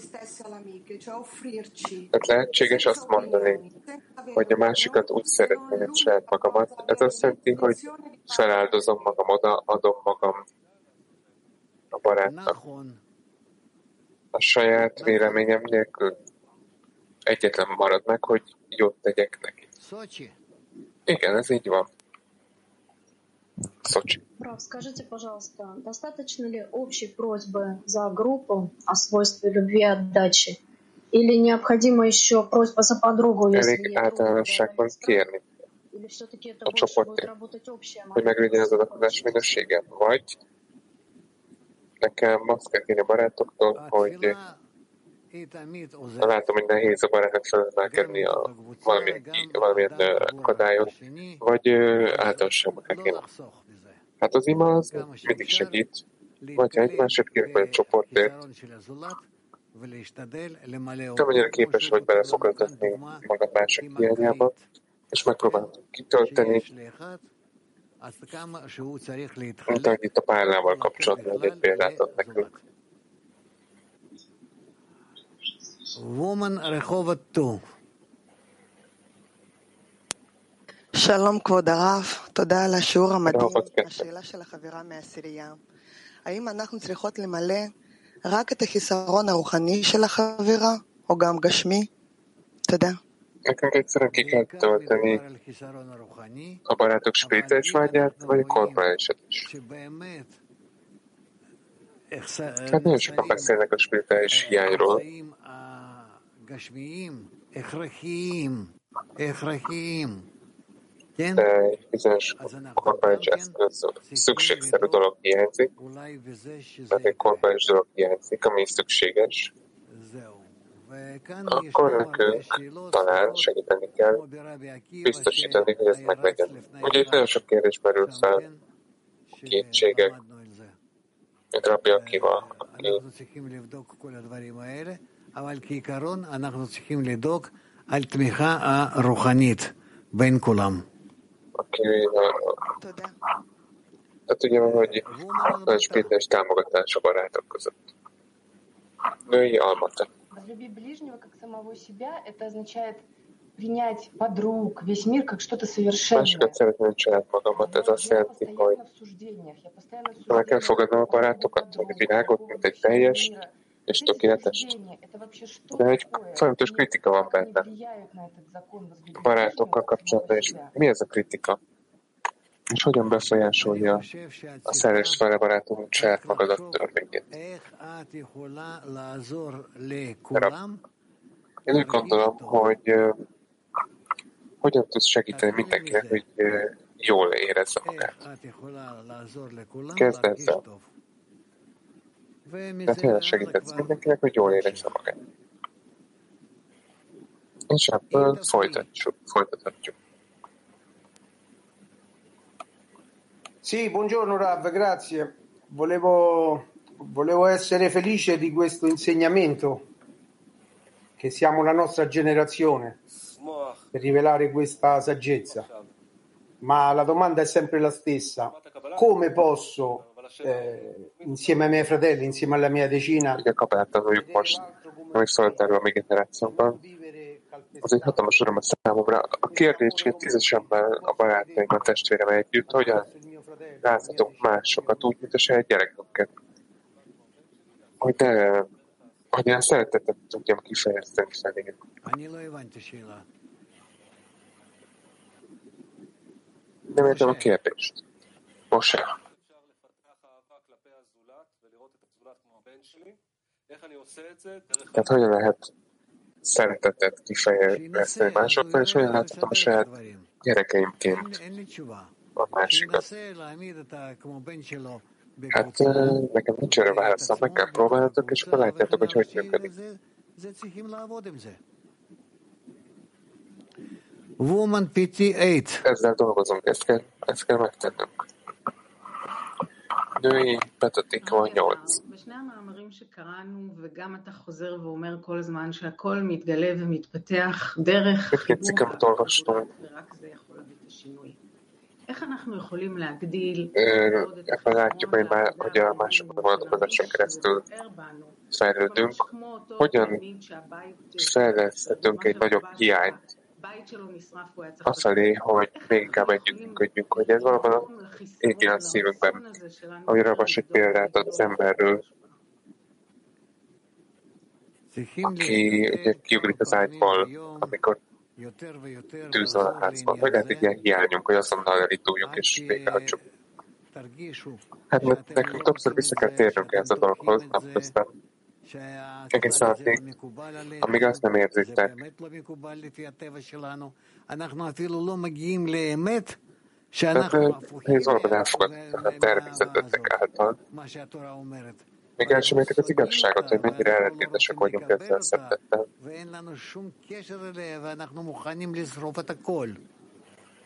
S2: Tehát lehetséges azt mondani, hogy a másikat úgy szeretném, mint saját magamat. Ez azt jelenti, hogy feláldozom magam, oda adom magam a barátnak. A saját véleményem nélkül egyetlen marad meg, hogy jót tegyek neki. Igen, ez így van. Сочи.
S6: Рав, скажите, пожалуйста, достаточно ли общей просьбы за группу о свойстве любви и отдачи? Или необходима еще просьба за подругу, если
S2: Elég általánosságban kérni a csoportért, hogy meglegyen az adakozás minősége. Vagy nekem azt kell kérni a barátoktól, hogy látom, hogy nehéz a barátnak felemelkedni a valamilyen, valamilyen akadályon, vagy általánosságban kell kérni. Hát az ima az mindig segít, vagy egy másodkép, vagy egy csoportért, te mennyire képes vagy belefoglaltatni magad mások hiányába, és megpróbálod kitölteni, mint ahogy itt a Pálával kapcsolatban egy példát ad nekünk.
S7: שלום כבוד הרב, תודה על השיעור המדהים. השאלה של החברה מהעשירייה. האם אנחנו צריכות למלא רק את החיסרון הרוחני של החברה, או גם גשמי? תודה.
S2: Nekünk egyszerűen ki kell tölteni a barátok spirituális vágyát, vagy a korporálisat is. Hát nagyon sokan beszélnek a spirituális hiányról. De egy bizonyos korporális eszköz szükségszerű dolog hiányzik, mert egy korporális dolog hiányzik, ami szükséges, akkor nekünk talán segíteni kell biztosítani, hogy ez meglegyen. Ugye itt nagyon sok kérdés merül fel, kétségek, mint Rabbi Akiva, aki aki tehát ugye van, hogy a spirituális támogatás a barátok között. Női almata.
S8: Возлюби ближнего как самого себя, это означает принять подруг, весь мир как что-то совершенное.
S2: Másokat szeretném saját magamat, ez azt jelenti, hogy meg kell fogadnom a barátokat, hogy a világot, mint egy teljes és tökéletest. De egy folyamatos kritika van benne. A barátokkal kapcsolatban is. Mi ez a kritika? És hogyan befolyásolja a szeres fele barátunk saját magadat törvényét? Én úgy gondolom, hogy uh, hogyan tudsz segíteni mindenkinek, hogy uh, jól érezze magát. Kezd ezzel. Tehát hogyan segítesz mindenkinek, hogy jól érezze magát. És ebből folytatjuk. folytatjuk.
S9: Sì, buongiorno Rav, grazie. Volevo, volevo essere felice di questo insegnamento, che siamo la nostra generazione, per rivelare questa saggezza. Ma la domanda è sempre la stessa. Come posso, eh, insieme ai miei fratelli, insieme alla mia decina, az egy hatalmas öröm a számomra. A kérdés, hogy tízesemmel a barátaim, a testvérem együtt, hogyan láthatok másokat úgy, mint a saját gyerekünket. Hogy ne, hogy én szeretetet tudjam kifejezteni felé. Nem értem a kérdést. Moshe. Tehát hogyan lehet szeretetet kifejezni másoknak, és olyan láthatom a saját gyerekeimként a másikat. Hát nekem nincs erre válaszom, meg kell próbálnatok, és akkor látjátok, hogy hogy működik. Ezzel dolgozunk, ezt kell, ezt kell megtennünk. נוי פתתיקו nyolc.
S10: בשני המאמרים שקראנו, וגם אתה חוזר ואומר כל הזמן שהכל מתגלה ומתפתח דרך חיבור, ורק זה יכול להביא את השינוי. איך אנחנו יכולים להגדיל עוד את החברה,
S2: hogy a mások vonatkozáson keresztül fejlődünk, hogyan fejleszthetünk egy nagyobb hiányt afelé, hogy még inkább együttműködjünk, hogy ez valóban égjen a szívünkben. Ahogy Rabas egy példát ad az emberről, aki ugye kiugrik az ágyból, amikor tűz van a házban. Vagy lehet egy ilyen hiányunk, hogy azonnal elinduljuk és végrehajtsuk. Hát nekünk többször vissza kell térnünk ehhez a dologhoz, napközben. Egész addig, amíg azt nem érzitek. Tehát ez valóban elfogadhatatlan a természetetek által. Még elsőmétek az igazságot, hogy mennyire ellentétesek vagyunk ezzel a szeretettel.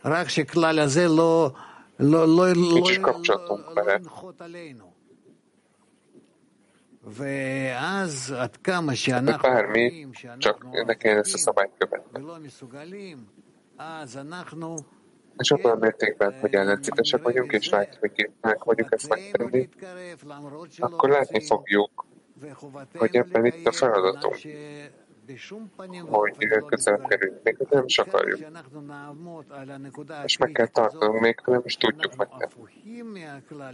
S2: Nincs is kapcsolatunk vele. Tehát bármi, csak ne kelljen ezt a szabályt követni. És abban a mértékben, hogy ellentétesek vagyunk, és látjuk, hogy képtelenek vagyunk ezt megtenni, akkor látni fogjuk, hogy ebben itt a feladatunk, hogy közelebb kerüljünk, még nem is akarjuk. És meg kell tartanunk, még nem is tudjuk megtenni.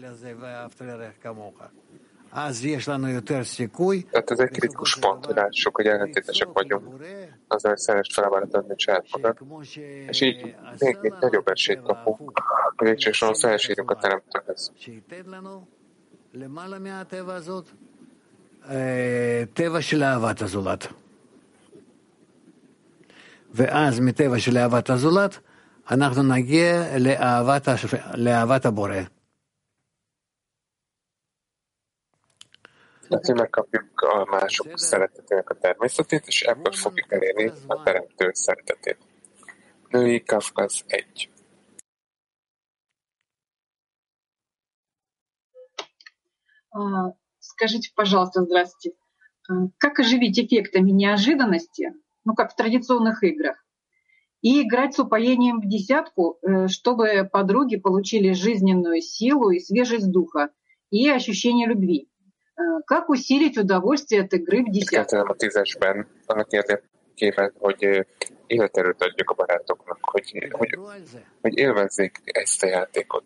S2: Tehát ez egy kritikus pont, hogy lássuk, hogy ellentétesek vagyunk, azzal, hogy szerest felvárat adni saját magad, és így még egy nagyobb esélyt kapunk, hogy végsősorban felsérdünk a teremtőhez.
S11: טבע של אהבת הזולת. ואז מטבע של אהבת הזולת, אנחנו נגיע לאהבת, לאהבת הבורא.
S2: Hát, megkapjuk a mások szeretetének a természetét, és ebből fogjuk elérni a teremtő szeretetét. Női Kafkasz egy.
S12: Скажите, пожалуйста, здравствуйте, как оживить эффектами неожиданности, ну, как в традиционных играх, и играть с упоением в десятку, чтобы подруги получили жизненную силу и свежесть духа, и ощущение любви? Как усилить удовольствие от игры в dесятку?
S2: A tízesben annak érdekében, hogy életerőt adjuk a barátoknak, hogy, hogy, hogy élvezzék ezt a játékot.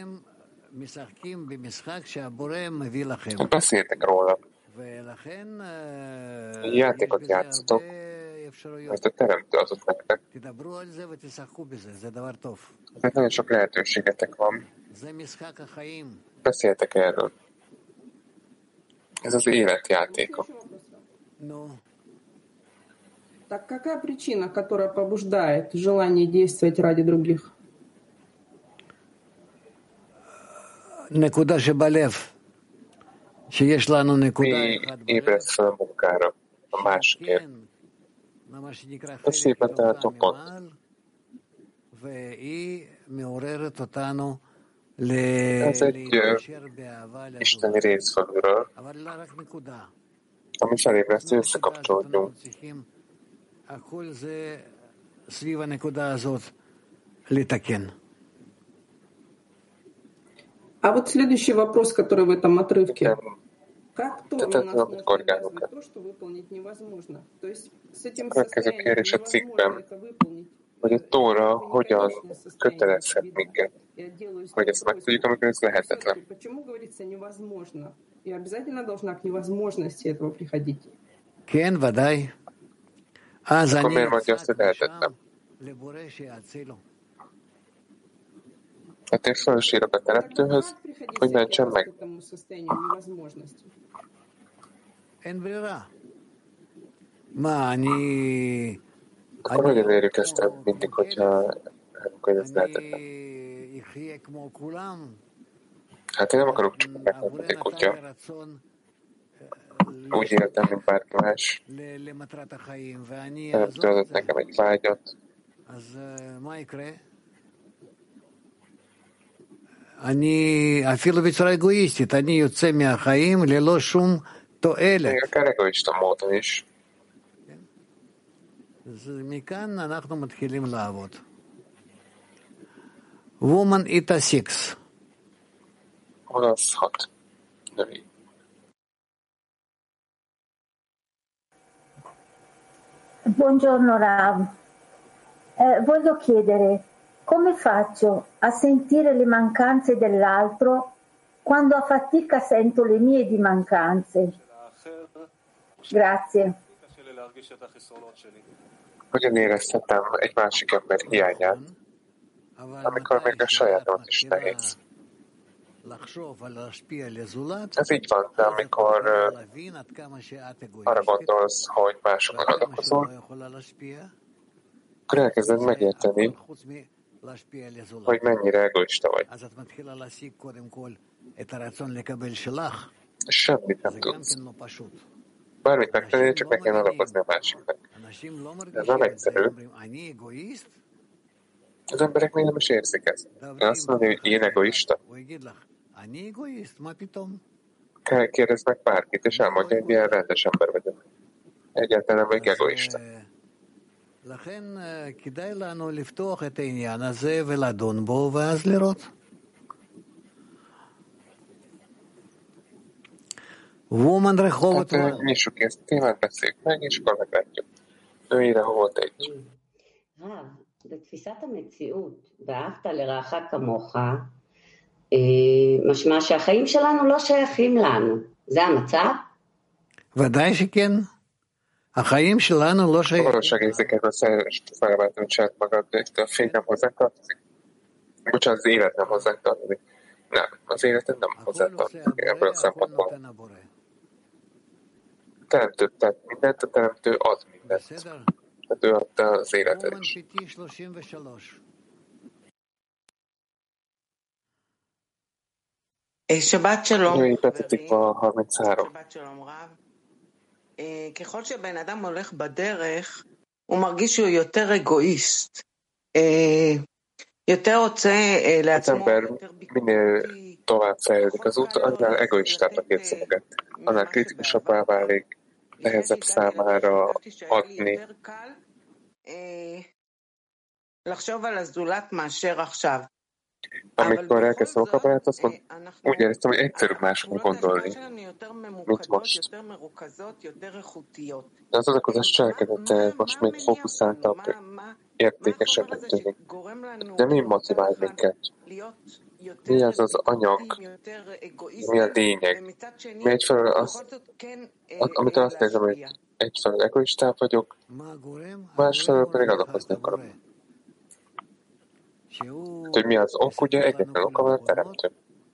S2: Beszéltek róla. Játékot játszotok, mert a teremtő adott nektek. Tehát nagyon sok lehetőségetek van. Beszéltek erről. Ez az életjátéka.
S13: Так какая причина, которая побуждает желание действовать ради других?
S11: נקודה שבלב, שיש לנו נקודה
S2: אחת ébreszt fel a munkára, a másokért. A szépen található pont. Ez egy isteni rész felülről, ami felébresztő, hogy összekapcsolódjunk.
S13: А вот следующий вопрос, который в этом отрывке. Как то нас может обязывать то, что выполнить невозможно? То есть с этим состоянием невозможно это выполнить.
S2: Hogy a Tóra hogyan kötelezhet minket, hogy ezt meg tudjuk, amikor ez lehetetlen.
S13: Почему говорится невозможно? И обязательно должна к невозможности этого приходить.
S11: כן, ודאי.
S2: Akkor miért mondja azt, hogy lehetetlen? Hát én felsírok a teremtőhöz, hogy mentsem meg. Akkor hogyan érjük ezt el mindig, hogyha amikor ez lehetetlen? Hát én nem akarok csak megmondani, kutya. Úgy éltem, mint bárki más. Teremtő adott nekem egy vágyat.
S11: אני אפילו בצורה אגואיסטית, אני יוצא מהחיים ללא שום תועלת. אז מכאן אנחנו מתחילים לעבוד. Woman Ita six.
S14: Buongiorno Rav. Eh, voglio chiedere come faccio a sentire le mancanze dell'altro quando a fatica sento le mie di mancanze? Grazie.
S2: Hogyan érezhetem egy másik ember hiányát, amikor még a sajátomat is nehéz? Ez így van, de amikor uh, arra gondolsz, hogy másoknak adakozol, akkor elkezded megérteni, hogy mennyire egoista vagy. Semmit nem tudsz. Bármit megtenni, csak ne kell adakozni a másiknak. De ez nem egyszerű. Az emberek még nem is érzik ezt. Azt mondja, hogy én egoista. Kérdezz meg bárkit, és elmondja, hogy milyen rendes ember vagyok. Egyáltalán nem vagyok egoista.
S11: לכן כדאי לנו לפתוח את העניין הזה ולדון בו ואז לראות. Woman רחובות.
S2: Tehát nyissuk ezt, témát beszéljük meg, és akkor meglátjuk. Női רחובות egy.
S15: רב, בתפיסת המציאות, ואהבת לרעך כמוך, משמע שהחיים שלנו לא שייכים לנו. זה המצב?
S11: ודאי שכן. החיים שלנו לא שייכים.
S2: A valóságérzékekről felváltom, hogy saját magad, de a fény nem hozzánk tartozik. Bocsánat, az élet nem hozzánk tartozik. Nem, az életed nem hozzánk tartozik ebből a szempontból. Teremtő, tehát mindent, a teremtő ad mindent. Tehát ő adta az életed is.
S16: שבת שלום.
S2: Női Petitikva harminchárom.
S16: שבת שלום רב. ככל שבן אדם הולך בדרך, הוא מרגיש שהוא יותר אגואיסט. יותר רוצה לעצמו, יותר
S2: bicikli. Tovább fejlődik az út, annál egoistábbnak érzi magát. Annál kritikusabbá válik, nehezebb számára adni.
S16: לחשוב על הזולת מאשר עכשיו.
S2: Amikor elkezdtem a kabarát, azt mondtam, úgy éreztem, hogy egyszerűbb másokon gondolni, mint most. De az adakozás cselekedete most még fókuszáltabb, értékesebbnek tűnik. De mi motivál minket? Mi az az anyag? Mi a lényeg? Mi egyfelől azt, amit azt nézem, hogy egyfelől egoistább vagyok, másfelől pedig adakozni akarom. Hogy mi az ok, ugye egyetlen oka van a teremtő.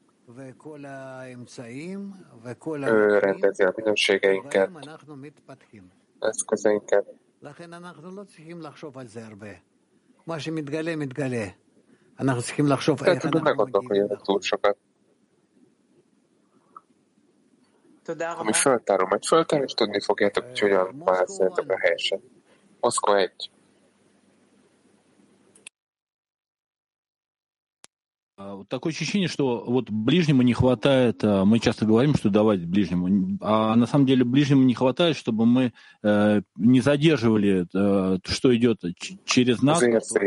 S2: Ő rendezi a minőségeinket, eszközeinket. Tehát tudod, ne gondolkodjanak túl sokat. Ami föltárom, majd föltárom, és tudni fogjátok, hogy hogyan válaszoljátok a helyesen. Moszkva egy.
S17: Такое ощущение, что вот ближнему не хватает, мы часто говорим, что давать ближнему, а на самом деле ближнему не хватает, чтобы мы э, не задерживали, э, что идет через нас,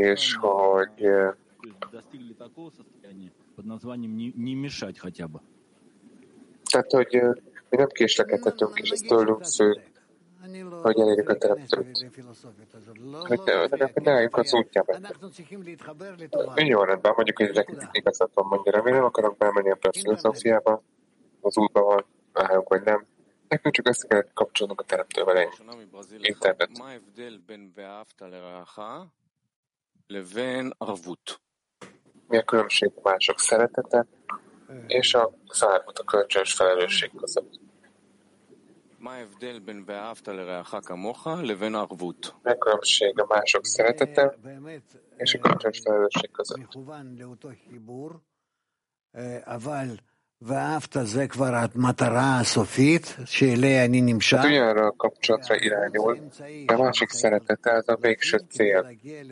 S17: достигли такого состояния под названием не, не мешать хотя бы.
S2: Tehát, hogy mi nem késlekedhetünk, és ez tőlünk függ, hogy elérjük a teremtőt. Hogy ne, ne álljunk az útjába. Jó rendben, mondjuk, hogy nekik igazat van, mondja, remélem, nem akarok bemenni ebbe a filozófiába, az útban van, állunk, vagy nem. Nekünk csak össze kellett kapcsolnunk a teremtővel egy internet. Mi a különbség mások szeretete és a szármút a kölcsönös felelősség között? Mi a különbség a mások szeretete és a kölcsönös felelősség között?
S11: ואהבת זה כבר המטרה הסופית שאליה אני נמשך.
S2: Hát ugyanarra a kapcsolatra irányul, de a másik szeretete az a végső cél.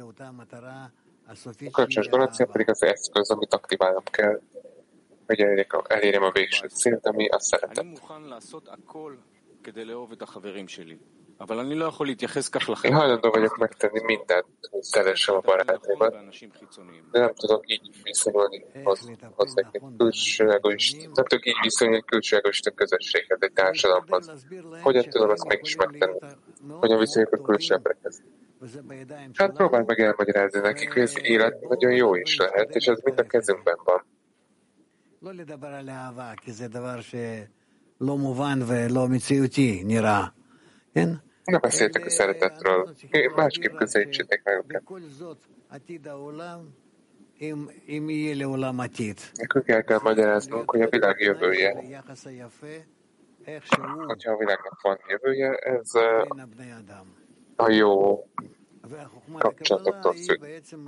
S2: A kölcsönös garancia pedig az eszköz, amit aktiválnom kell, hogy elérjem a végső célt, ami a szeretet. Én hajlandó vagyok megtenni mindent, hogy szeressem a barátaimat, de nem tudok így viszonyulni hozzá egy külső egoist. Nem tudok így viszonyulni egy külső egoista közösséghez, egy társadalomhoz. Hogyan tudom azt mégis megtenni? Hogyan viszonyulok a külső emberekhez? Hát próbálj meg elmagyarázni nekik, hogy az élet nagyon jó is lehet, és ez mind a kezünkben van. Ne beszéltek a szeretetről, másképp közelítsétek meg őket. Nekünk el kell magyaráznunk, hogy a világ jövője, hogyha a világnak van jövője, ez a jó kapcsolatoktól függ.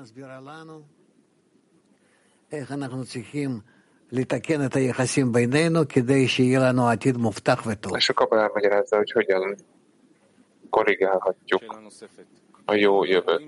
S11: לתקן את היחסים בינינו כדי שיהיה לנו עתיד מובטח וטוב.
S2: És a kabala elmagyarázza, hogy hogyan korrigálhatjuk a jó jövőt.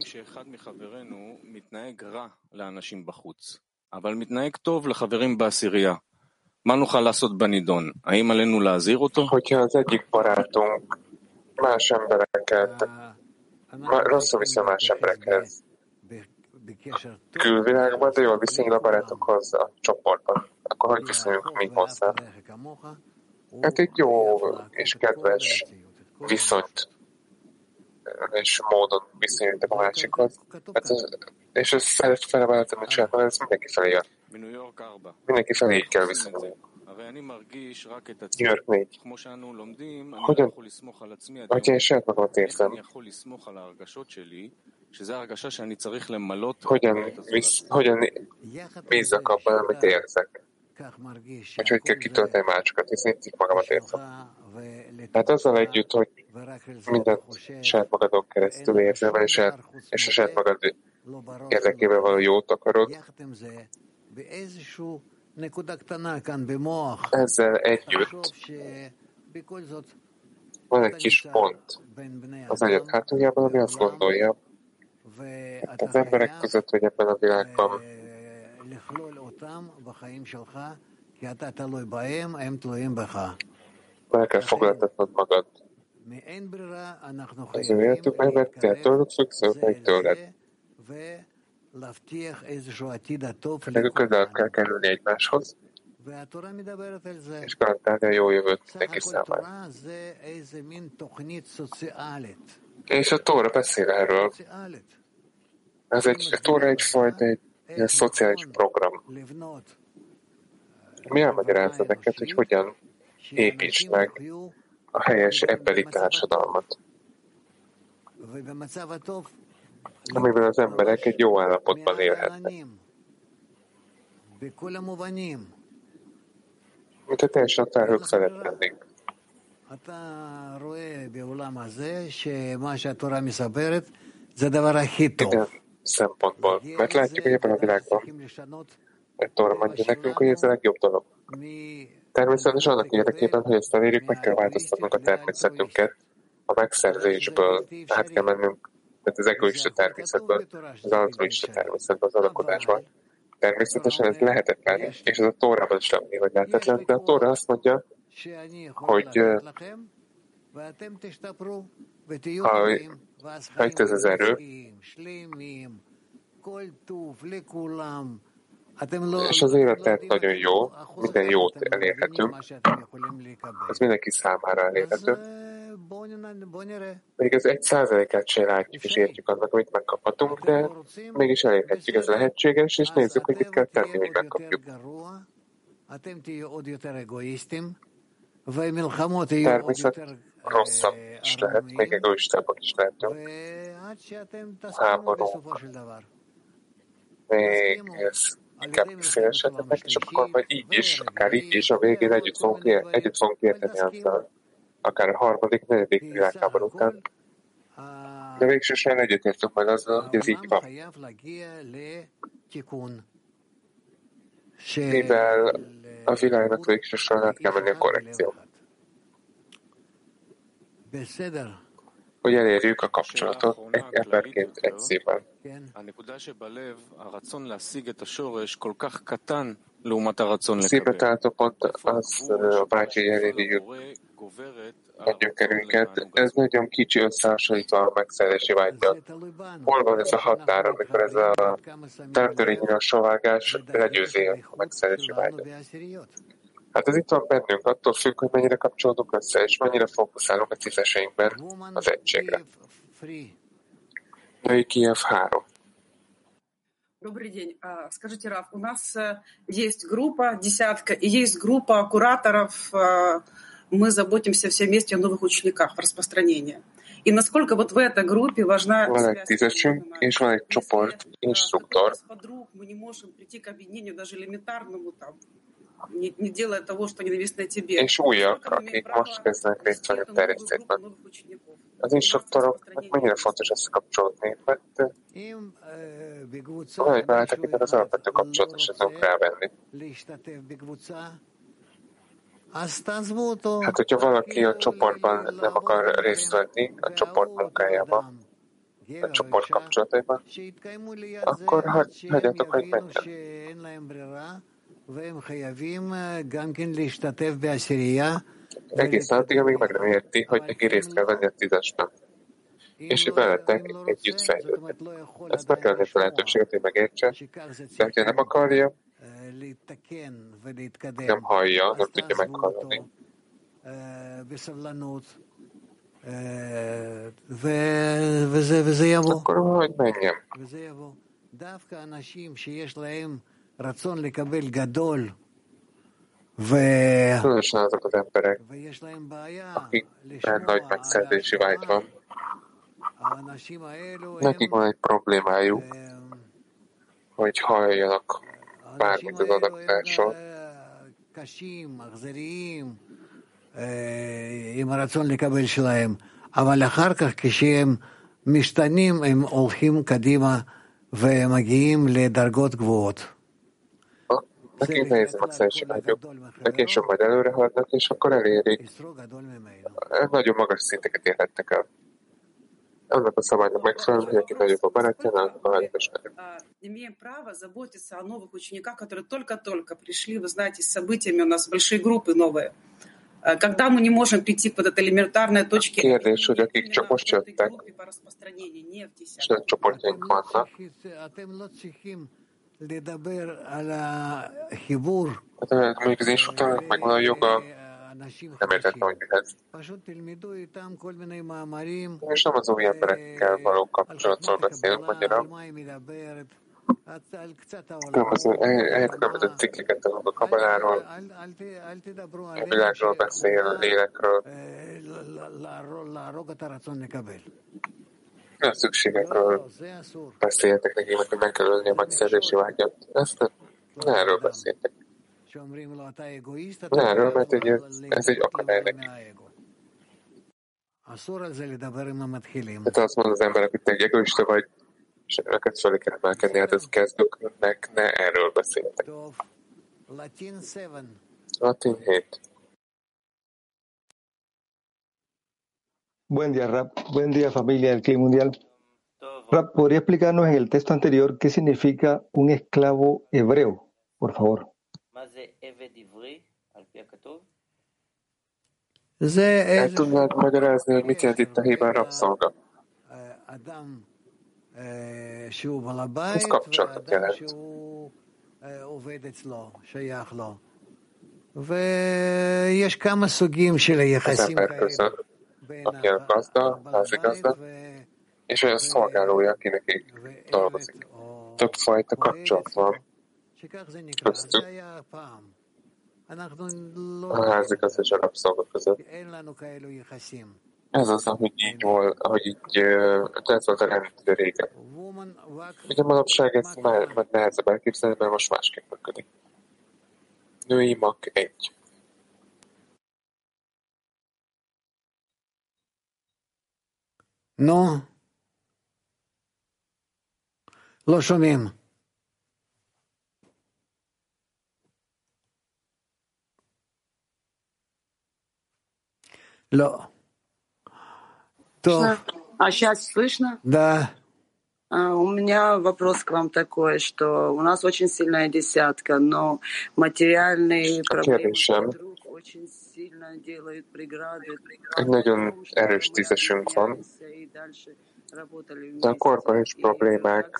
S17: אבל מתנהג טוב לחברים בעשירייה.
S2: Hogyha az egyik barátunk más embereket, rosszul viszi a más emberekhez külvilágban, de jól viszonyul a barátokhoz a csoportban, akkor hogy viszonyulunk mi hozzá? Hát egy jó és kedves viszonyt és módon viszonyultak a másikhoz. Hát ez, és ez fele barátom, hogy csináltam, ez mindenki felé jön. Mindenki felé így kell viszonyulni. New York négy. Hogyan, hogyha én saját magamat érzem, hogyan, visz, hogyan bízzak abban, amit érzek? Vagy hogy kell kitölteni másokat, hiszen így magamat érzem. Hát azzal együtt, hogy mindent saját magadon keresztül érzem, és, és a saját magad érdekében való jót akarod, ezzel együtt van egy kis pont az agyad hátuljában, ami azt gondolja, hát az emberek között, hogy ebben a világban meg kell foglaltatnod magad az ő életükben, mert te tőlük függsz, ők meg tőled. Nekünk közel kell kerülni egymáshoz, és garantálni a jó jövőt neki számára. És a Tóra beszél erről. Ez egy, a Tóra egyfajta egy ilyen szociális program. Mi elmagyarázza neked, hogy hogyan építsd meg a helyes ebbeli társadalmat, amiben az emberek egy jó állapotban élhetnek. Mint a teljesen felhők felett lennénk. Minden szempontból. Mert látjuk, hogy ebben a világban egy Tóra mondja nekünk, hogy ez a legjobb dolog. Természetesen annak érdekében, hogy ezt elérjük, meg kell változtatnunk a természetünket a megszerzésből. Át kell mennünk, tehát az egoista természetből, az altruista természetből, az adakodásban. Természetesen ez lehetetlen, és ez a Tórában is lenni, hogy lehetetlen, de a Tóra azt mondja, hogy ha, ha itt ez az erő, és az élet lehet nagyon jó, minden jót elérhetünk, ez mindenki számára elérhető. Még az egy százalékát se látjuk és értjük annak, amit megkaphatunk, de mégis elérhetjük, ez lehetséges, és nézzük, hogy mit kell tenni, hogy megkapjuk. Természet rosszabb is lehet, még egoistábbak is lehetünk. Háborúk, még ez inkább szélesednek, és akkor majd így is, akár így is, a végén együtt fogunk, ér, együtt fogunk érteni azzal, akár a harmadik, negyedik világháború után. De végsősorban egyetértünk majd azzal, hogy ez így van. Mivel a világnak végsősorban át kell menni a korrekció. Hogy elérjük a kapcsolatot egy emberként egy szívvel. A szívbe található pont az a bácsi elérjük a gyökerünket. Ez nagyon kicsi összehasonlítva a megszerzési vágyat. Hol van ez a határ, amikor ez a teremtörényi a sovágás legyőzi a megszerzési vágyat? Hát ez itt van bennünk, attól függ, hogy mennyire kapcsolódunk össze, és mennyire fókuszálunk a cifreseinkben az egységre. Női Kijev három.
S18: Добрый день. Скажите, Раф, у нас есть группа, десятка, и есть группа кураторов. Мы заботимся все вместе о новых учениках, в распространении. И насколько вот в этой группе важна связь
S2: és van egy csoport, instruktor.
S18: Мы не можем прийти к объединению даже элементарному там. Не, не делая того, что ненавистно тебе.
S2: És újak, akik most kezdenek részt venni a terjesztésben. Az instruktoroknak mennyire fontos összekapcsolódni, mert van egy vált, akinek az alapvető kapcsolatot sem tudunk rávenni. Hát, hogyha valaki a csoportban nem akar részt venni, a csoport munkájában, a csoport kapcsolataiban, akkor hagyjátok, hogy menjen. Egész addig, amíg meg nem érti, hogy neki részt kell venni a tízesben. És veletek együtt fejlődni. Ezt meg kell adni a lehetőséget, hogy megértse, de ha nem akarja, nem hallja, nem tudja meghallani, akkor hogy menjem. Különösen azok az emberek, akikben nagy megszerzési vágy van, nekik van egy problémájuk, hogy halljanak bármit az adatásról.
S11: עם הרצון לקבל שלהם, אבל אחר כך כשהם משתנים הם הולכים קדימה ומגיעים לדרגות גבוהות.
S2: Neki nehéz a megszerzési vágyuk, de később majd előre haladnak, és akkor elérik. Nagyon magas szinteket érhettek el. Annak a szabálynak megfelelően, hogy aki nagyobb a barátja, annak a változásnak.
S18: Имеем право заботиться о новых учениках, которые только-только пришли, вы знаете, с событиями у нас большие группы новые. Когда мы не можем прийти под это элементарные точки...
S2: Kérdés, hogy akik csak most jöttek, és nagy csoportjaink vannak, hát mondjuk az én utának megvan a joga, nem értettem, hogy mihez. És nem az új emberekkel való kapcsolatról beszélünk magyarul. Különböző, ehhez különböző cikliket tanulunk a kabaláról, a világról beszél, a lélekről, a szükségekről beszéltek neki, hogy meg kell ölni a megszerzési vágyat. Ezt nem, ne erről beszéltek. Ne erről, mert egy, ez egy akadály neki. Tehát azt mondod az emberek, hogy te egy egoista vagy, és neked felé kell emelkedni, hát ez kezdőknek, ne erről beszéltek. Latin hét.
S19: Buen día, Rab. Buen día, familia del Clima Mundial. Rab, ¿podría explicarnos en el texto anterior qué significa un esclavo hebreo, por favor?
S2: El tudnád magyarázni, hogy mit jelent itt a hibán rabszolga? Ez kapcsolatot jelent. Az ember között, aki a gazda, házigazda, és olyan szolgálója, aki neki dolgozik. Többfajta kapcsolat van köztük. A házigazda és a rabszolga között. Ez az, ahogy így volt, ahogy így, ez volt a rend régen. Ugye manapság ez már nehezebb elképzelni, mert most másképp működik. Női mag egy.
S11: No. לא שומעים. לא.
S20: Слышно? А сейчас слышно?
S11: Да.
S20: А, у меня вопрос к вам такой, что у нас очень сильная десятка, но материальные проблемы вдруг очень сильно делают преграды.
S2: Egy nagyon erős tízesünk van, de a korporális problémák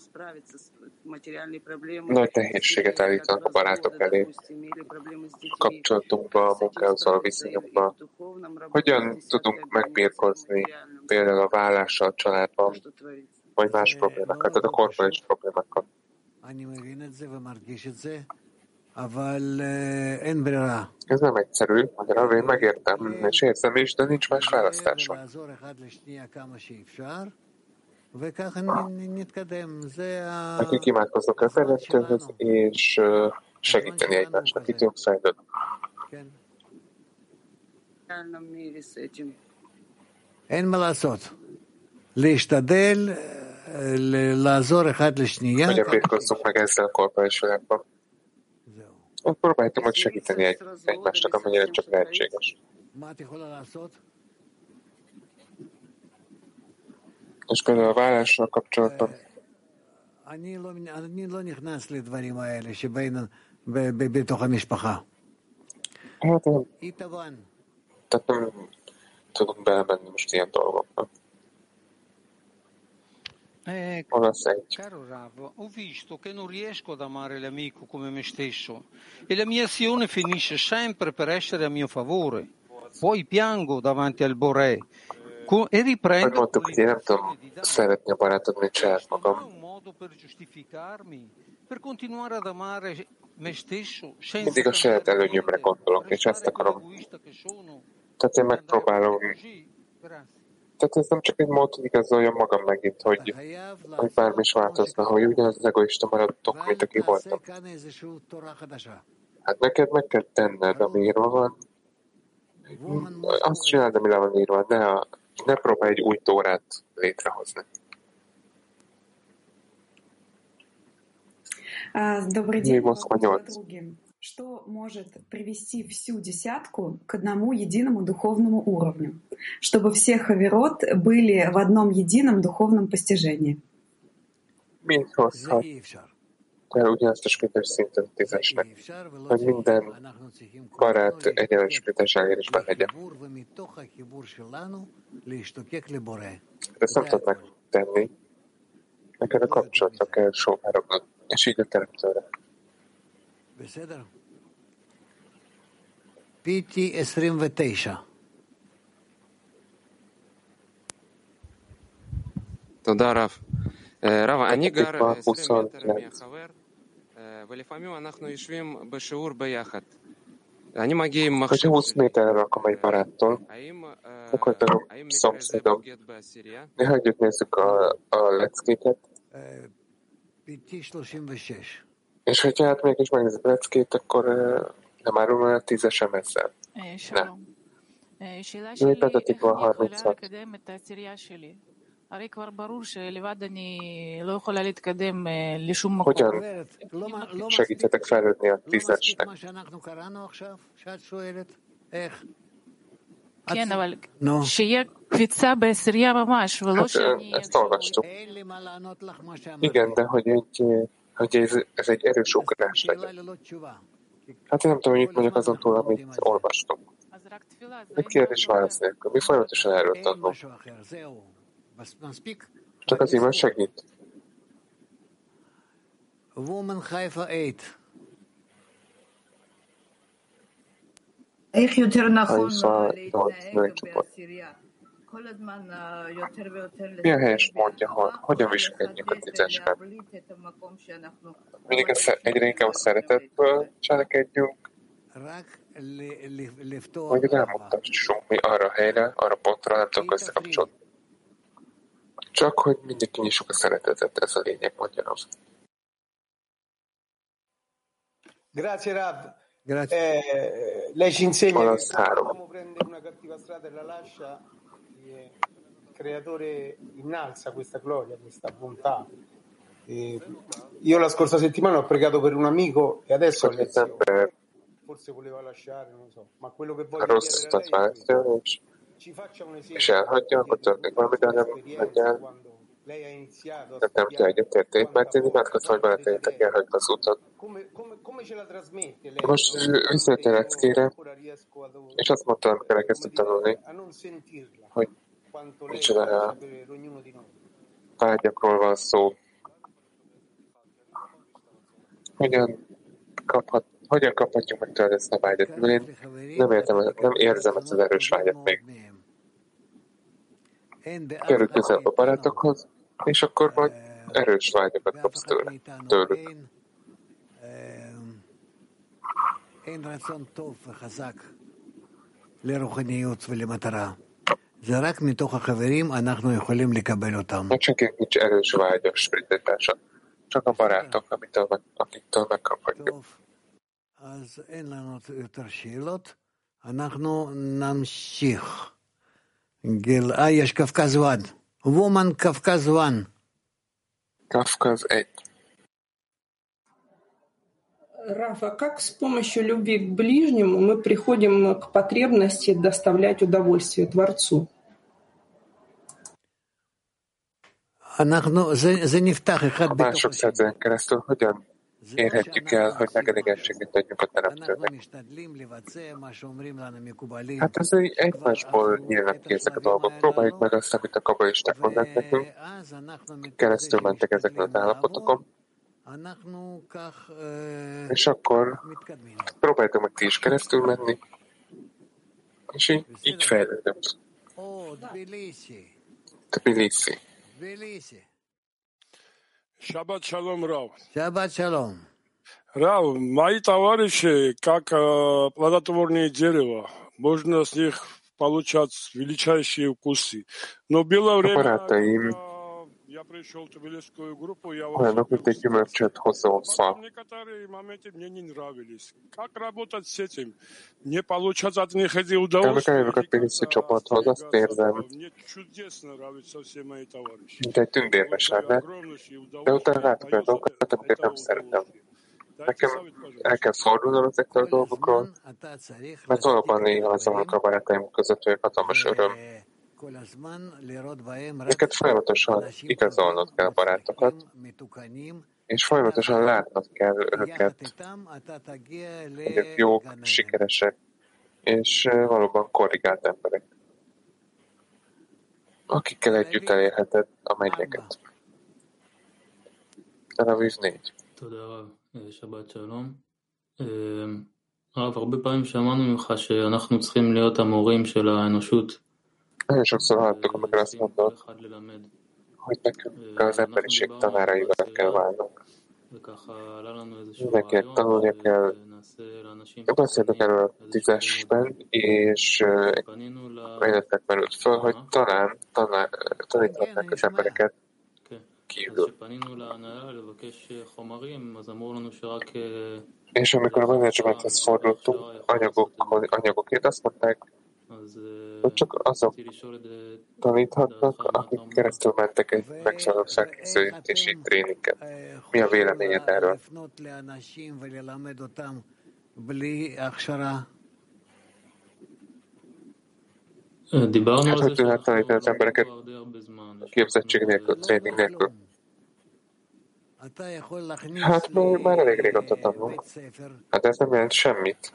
S2: nagy nehézséget állítanak a barátok elé, a kapcsolatunkba, a munkához való viszonyunkba. Hogyan tudunk megbírkozni például a vállással a családban, vagy más problémákat, tehát a korporális problémákat? Ez nem egyszerű, magyarul én megértem, és érzem is, de nincs más választásom. Akik imádkoznak a fejlettőhöz, és segíteni egymásnak, itt jobb fejlődni.
S11: אין מה לעשות. להשתדל לעזור אחד לשנייה.
S2: Hogyan birkozzunk meg ezzel a korporális világban? Próbáltam majd segíteni egy, egymásnak, amennyire csak lehetséges. És például a vállással kapcsolatban
S11: בתוך המשפחה.
S2: Hát nem, tehát nem tudunk belemenni most ilyen dolgokba.
S21: Eh, caro Rav, ho visto che non riesco ad amare l'amico come me stesso e la mia azione finisce sempre per essere a mio favore. Poi piango davanti al Boré e riprendo.
S2: Hogy mondtuk, hogy én nem tudom szeretni a barátod, mint saját magam.
S21: Un modo per giustificarmi, per continuare ad amare me stesso senza
S2: Mindig a saját előnyömre gondolok, és ezt akarom. Tehát én megpróbálom. Tehát ez nem csak egy mód, hogy igazoljam magam megint, hogy, hogy bármi is változna, hogy ugyanaz az egoista maradtok, mint aki voltam. Hát neked meg kell tenned, ami írva van. Azt csináld, ami le van írva, ne, a, ne próbálj egy új tórát létrehozni.
S22: Добрый день, вопрос подруги. Что может привести всю десятку к одному единому духовному уровню, чтобы все хаверот были в одном едином dуховном постижении?
S2: Mind hozhat el ugyanazt a spirites szintet tízesnek, hogy minden barát egyenes spirites elérésben legyen. Ezt nem tudod megtenni. Neked a kapcsolatra kell sóvárognod, és így a teremtőre.
S11: פיטי עשרים ותשע.
S23: תודה רב. רב, אני גר עשרים מטר מהחבר, ולפעמים אנחנו יושבים בשיעור ביחד. אני מגיע עם מחשב.
S2: húsz méterre rakom egy baráttól, akkor a szomszédom. Néha együtt nézzük a, a leckéket. És hogyha hát mégis megnézzük a leckét, akkor nem árulna a tízesem ezzel. Nem. Mi petatik van harminchat. Hogyan segíthetek fejlődni a tízesnek?
S24: כן, אבל שיהיה קפיצה בעשירייה ממש, ולא שאני...
S2: ezt olvastuk. Igen, de hogy, egy, hogy ez, ez egy erős ugrás legyen. Hát én nem tudom, hogy mit mondjak azon túl, amit olvastunk. Egy kérdés válasz nélkül. Mi folyamatosan erről tanulunk. Csak az iman segít.
S11: Woman Haifa eight.
S25: איך יותר נכון להתנהג בעשירייה? כל הזמן יותר ויותר
S2: Mi a helyes módja, hogy hogyan viselkedjünk a tízesben? Mindig egyre inkább a szeretetből cselekedjünk, hogy rámutassunk mi arra a helyre, arra pontra, nem tudok összekapcsolni. Csak, hogy mindig kinyissuk a szeretetet, ez a lényeg, mondja az.
S9: Grazie Rav. Eh, lei ci insegna che quando uno prende una cattiva strada e la lascia, il creatore innalza questa gloria, questa bontà. E io la scorsa settimana ho pregato per un amico e adesso forse voleva lasciare, non so, ma quello che voglio chiedere a lei è ci faccia un esempio quando lei ha iniziato a
S2: studiare, mert én imádkoztam, hogy barátaintak elhagyta az utat. Most visszajött a leckére, és azt mondta, amikor elkezdtem tanulni, hogy micsoda vágyakról van szó. Hogyan, kaphat, hogyan kaphatjuk meg tőled ezt a vágyat? Én nem, értem, nem érzem ezt az erős vágyat még. Kerül közelebb a barátokhoz, és akkor majd erős vágyakat kapsz tőle, tőlük.
S11: אין רצון טוב וחזק לרוחניות ולמטרה. זה רק מתוך החברים אנחנו יכולים לקבל אותם.
S2: Senkinek nincs erős vágy a spiritualitása, csak a barátok, amitől meg, akiktől megkaphatjuk.
S11: אז אין לנו יותר שאלות, אנחנו נמשיך. גילאה יש קווקז וואן. וומן קווקז וואן.
S2: Кавказ eight.
S13: Рафа, как с помощью любви к ближнему мы приходим к потребности доставлять удовольствие Творцу?
S11: זה נפתח אחד
S2: בתוך השני. érhetjük el, hogy megelégettséget adjunk a teremtőnek. Hát ez egymásból nyílnak ki ezek a dolgok. Próbáljuk meg azt, amit a kabalisták mondanak nekünk. Keresztül mentek ezeken az állapotokon. És akkor próbáljátok meg ti is keresztül menni. És így, így fejlődöm. Tbilisi.
S1: Шаббат шалом, Рав.
S11: Шаббат шалом.
S1: Рав, мои товарищи, как э, плодотворные дерева, можно с них получать величайшие вкусы. Но было время, когда я пришел в тбилисскую группу, я
S2: olyanok, mint egy gyümölcsöt hozó fa.
S1: некоторые моменты мне не нравились. Как работать с этим? Не получать от них эти
S2: De amikor eljövök a Tbilisi csoporthoz, azt érzem,
S1: Мне чудесно нравятся все мои товарищи.
S2: mint egy tündérmesállát, de utána látok olyan dolgokat, amiket nem szeretem. Nekem el kell fordulnom ezektől a dolgokról, mert valóban néha azonok a barátaim között, hogy hatalmas öröm. Neked folyamatosan igazolnod kell a barátokat, és folyamatosan látnod kell őket, hogy ők jók, sikeresek, és valóban korrigált emberek, akikkel együtt elérheted a mennyeket. Tel Aviv négy.
S3: שבת שלום. הרב, הרבה פעמים שמענו ממך שאנחנו צריכים להיות המורים של האנושות.
S2: Nagyon sokszor hallottuk, amikor azt mondod, hogy nekünk az emberiség tanáraival kell válnunk. Neked tanulnia kell. Beszéltek erről a tízesben, és életnek merült föl, hogy talán tanár, taníthatnák az embereket kívül. És amikor a menedzsmenthez fordultunk anyagok, anyagokért, azt mondták, hogy csak azok taníthatnak, akik keresztül mentek egy megfelelő felkészítési tréninget. Mi a véleményed erről? Hát, hogy lehet tanítani az embereket képzettség nélkül, tréning nélkül? Hát már, már elég régóta tanulunk. Hát ez nem jelent semmit.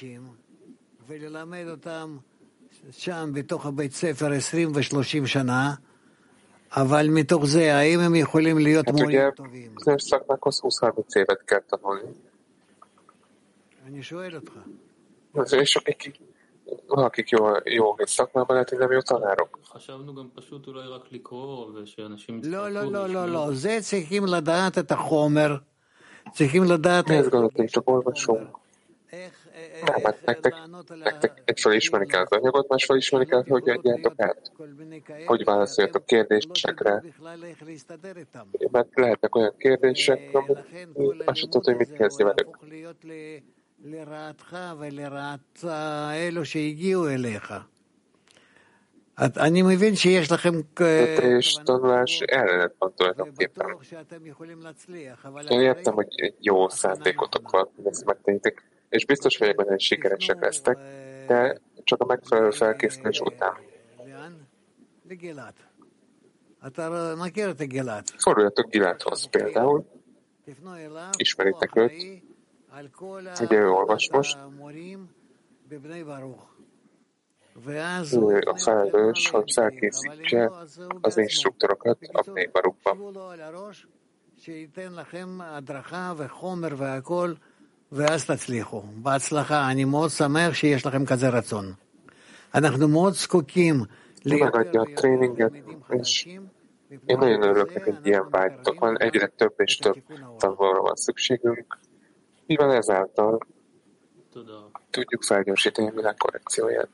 S11: שם בתוך הבית ספר עשרים ושלושים שנה, אבל מתוך זה, האם הם יכולים להיות מורים טובים?
S2: bizonyos szakmákhoz húsz-harminc évet kell tanulni.
S11: אני שואל אותך.
S2: És akik, akik jó, jó szakmában lehet, hogy nem jó tanárok.
S11: לא, לא, לא, לא, לא. זה צריכים לדעת את החומר. צריכים לדעת...
S2: Miért gondoltam, csak olvasunk? Nem, hát nektek, nektek egyfelől ismerni kell az anyagot, másfelől ismerni kell, hogy adjátok át. Hogy válaszoljatok kérdésekre. Mert lehetnek olyan kérdések, amit azt sem tudod, hogy mit kezdj velük.
S11: אני מבין שיש לכם...
S2: És tanulás ellenet van tulajdonképpen. Én értem, hogy egy jó szándékotok van, hogy ezt megtennétek, és biztos vagyok benne, hogy sikeresek lesztek, de csak a megfelelő felkészülés után. Forduljatok Giládhoz például. Ismeritek őt. Ugye ő olvas most. Ő a felelős, hogy felkészítse az instruktorokat a Bnei Barukba.
S11: ואז תצליחו. בהצלחה, אני מאוד שמח שיש לכם כזה רצון. אנחנו מאוד זקוקים
S2: megadja a tréninget, és én nagyon örülök, hogy egy ilyen vágytok van, egyre több és több tanulóra van szükségünk, mivel ezáltal tudjuk felgyorsítani a világ korrekcióját.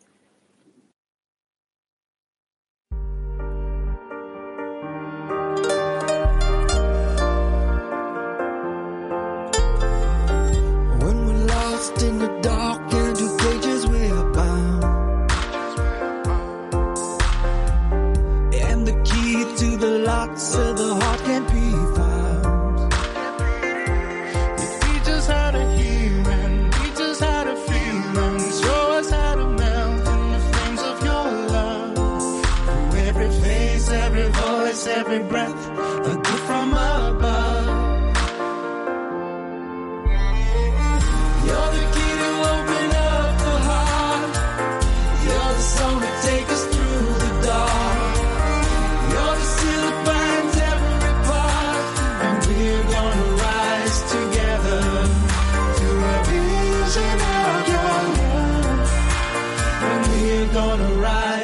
S4: In the dark and two pages we are bound, and the key to the lock so the heart can't be found. You teach us how to hear and teach us how to feel and show us how to melt in the flames of your love. Through every face, every voice, every breath, a gift from above.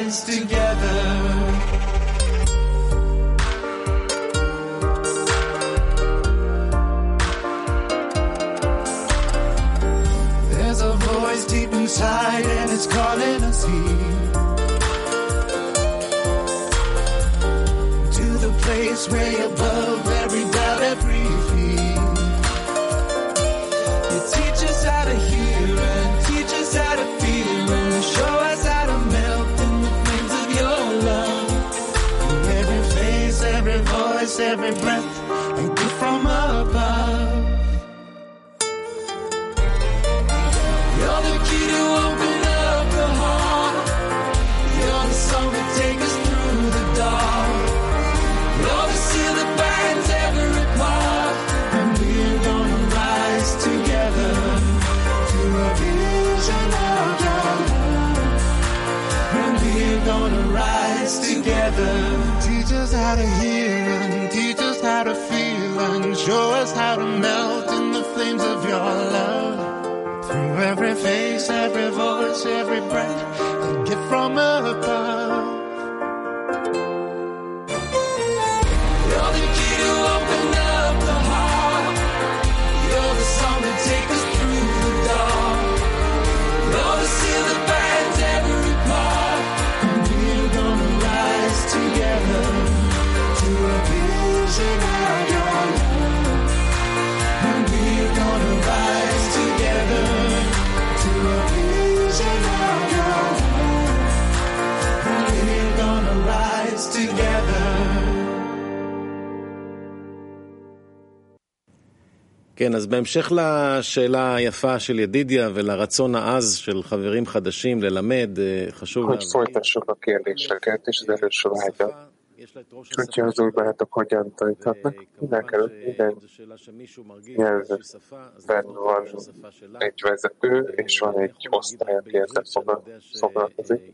S4: rise together. There's a voice deep inside and it's calling us here to the place way above every doubt, every fear. You teach us how to hear and teach us how to feel and show us how to melt in the flames of your love. In every face, every voice, every breath, a gift from above. You're the key to open up the heart. You're the song that takes us through the dark. You're the seal that binds every part. And we're gonna rise together to a vision of your love. And we're gonna rise together. Teach us how to hear and teach us how to feel and show us how to melt in the flames of your love. Through every face, every voice, every breath, a gift from above. You're the key to open up the heart. You're the song that takes us through the dark. You're the seal that binds every part. And we're gonna rise together to a vision of your love. And we're gonna rise together to a vision of your love. And we're gonna rise together.
S5: כן, אז בהמשך לשאלה היפה של ידידיה ולרצון העז של חברים חדשים ללמד, חשוב
S2: Hogy folytassuk a kérdéssel, és az erőső vágyat. Hogyha az új barátok hogyan taníthatnak, mindenek előtt minden nyelvben van egy vezető, és van egy osztály, aki ezzel foglalkozik.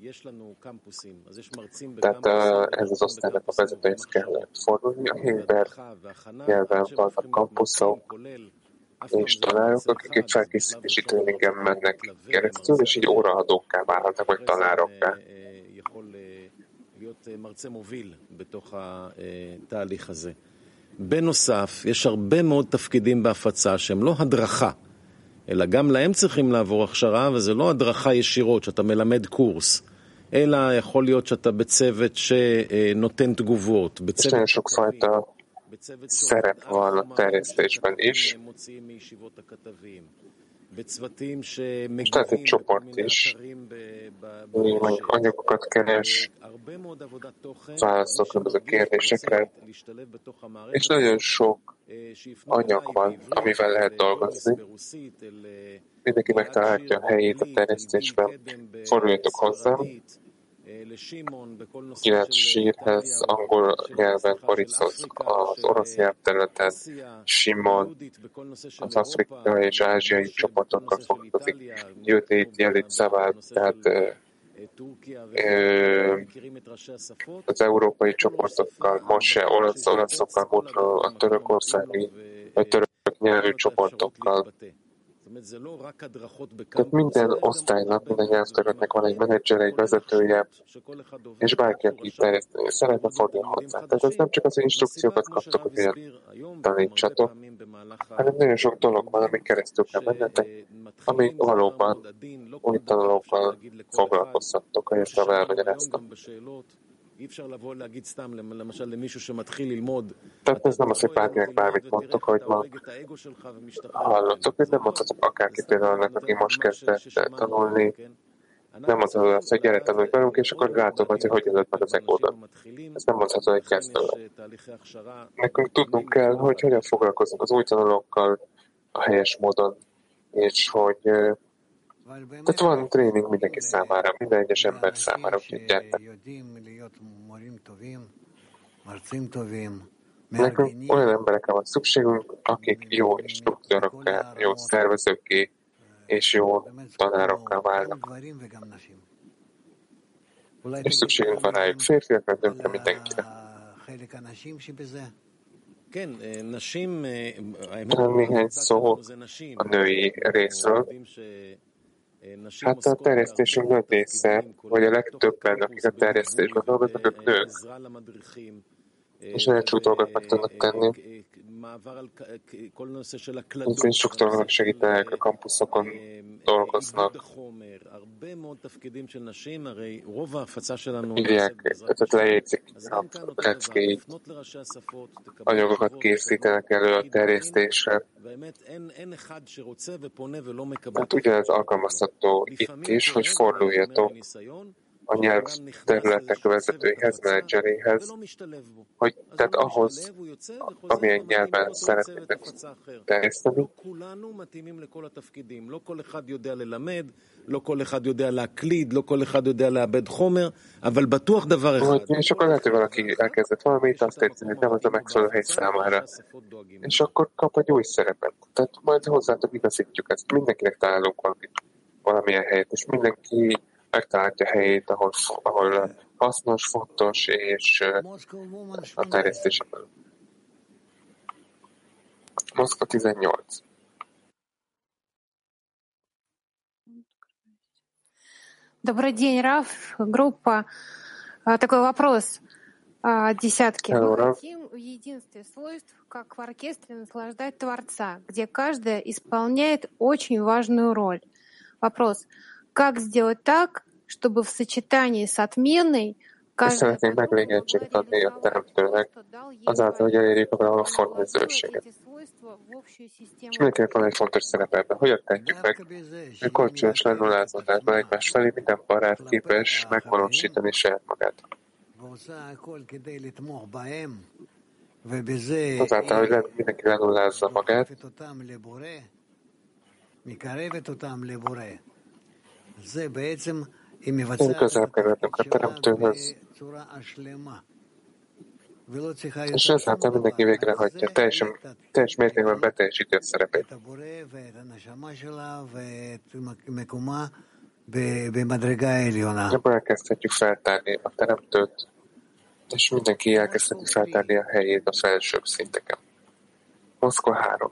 S2: Tehát ez az osztálynak a vezetőhez kellett fordulni. A Héber nyelven vannak kampuszok és tanárok, akik egy felkészítési tréningen mennek keresztül, és így óraadókká válhatnak, vagy tanárokká.
S5: להיות מרצה מוביל בתוך התהליך הזה. בנוסף, יש הרבה מאוד תפקידים בהפצה שהם לא הדרכה, אלא גם להם צריכים לעבור הכשרה, וזה לא הדרכה ישירות, שאתה מלמד קורס, אלא יכול להיות שאתה בצוות שנותן תגובות, בצוות
S2: szerep van a terjesztésben is. És tehát egy csoport is, mondjuk anyagokat keres, válaszol különböző kérdésekre, és nagyon sok anyag van, amivel lehet dolgozni. Mindenki megtalálhatja a helyét a terjesztésben. Forduljatok hozzám. Gilad Sírhez, angol nyelven, Borishoz az orosz nyelvterületen, Simon az afrikai és ázsiai csoportokkal foglalkozik, Judit, Jelit, Szabád, tehát ö, az európai csoportokkal, Moshe, olasz, olaszokkal, Mutro, a törökországi, a török nyelvű csoportokkal. Tehát minden osztálynak, minden nyelvterületnek van egy menedzser, egy vezetője, és bárki, aki szeretne fordulni hozzá. Tehát ez nem csak az instrukciókat kaptok, hogy ilyen tanítsatok, hanem nagyon sok dolog van, ami keresztül kell mennetek, ami valóban új tanulókkal foglalkoztattok, hogy ezt elmagyaráztam. Tehát ez nem az, hogy bárkinek bármit mondtok, hogy ma hallottok, hogy nem mondhatok akárki például annak, aki most kezdett tanulni, nem mondhatod azt, hogy gyere tanulj velünk, és akkor látom, hogy hogy adod meg az egódat. Ezt nem mondhatod, hogy kezdővel. Nekünk tudnunk kell, hogy hogyan foglalkozunk az új tanulókkal a helyes módon, és hogy tehát van tréning mindenki számára, minden egyes ember számára, úgyhogy gyertek. Nekünk olyan emberekre van szükségünk, akik jó instruktőrökkel, jó szervezőkké és jó tanárokká válnak. És szükségünk van rájuk férfiakra, nőkre, mindenkire. Néhány szó a női részről. Hát a terjesztésünk nagy része, vagy a legtöbben, akik a terjesztésben dolgoznak, ők nők, és nagyon sok dolgot meg tudnak tenni. Az instruktorok segítenek, a kampuszokon dolgoznak. Írják, tehát lejegyzik a leckéit, anyagokat készítenek elő a terjesztésre. Hát ugyanez alkalmazható itt is, hogy forduljatok a nyelv területek vezetőihez, menedzseréhez, hogy tehát ahhoz, amilyen nyelven szeretnétek terjeszteni. És akkor lehet, hogy valaki elkezdett valamit, azt érzi, hogy nem az a megfelelő hely számára. És akkor kap egy új szerepet. Tehát majd hozzátok igazítjuk ezt. Mindenkinek találunk valamit, valamilyen helyet, és mindenki megtalálja a helyét, ahol, ahol hasznos, fontos, és a terjesztésben. Moszkva tizennyolc.
S6: Добрый день, Раф. Группа. Такой вопрос. Десятки. Мы хотим в единстве свойств, как в оркестре, наслаждать Творца, где каждая исполняет очень важную роль. Вопрос. Как сделать так, чтобы в сочетании с отменой
S2: Szeretnénk megvégettséget adni a teremtőnek, azáltal, hogy elérjük a valahol formalizőséget. És mindenkinek van egy fontos szerep ebben. Hogyan tehetjük meg, hogy kölcsönös lenullázódásban egymás felé minden barát képes megvalósítani saját magát. Azáltal, hogy mindenki lenullázza magát, én közel kerültünk a teremtőhöz, és ezáltal mindenki végrehajtja, teljesen, teljes mértékben beteljesíti a szerepét. Ebből elkezdhetjük feltárni a teremtőt, és mindenki elkezdheti feltárni a helyét a felsőbb szinteken. Moszkva három.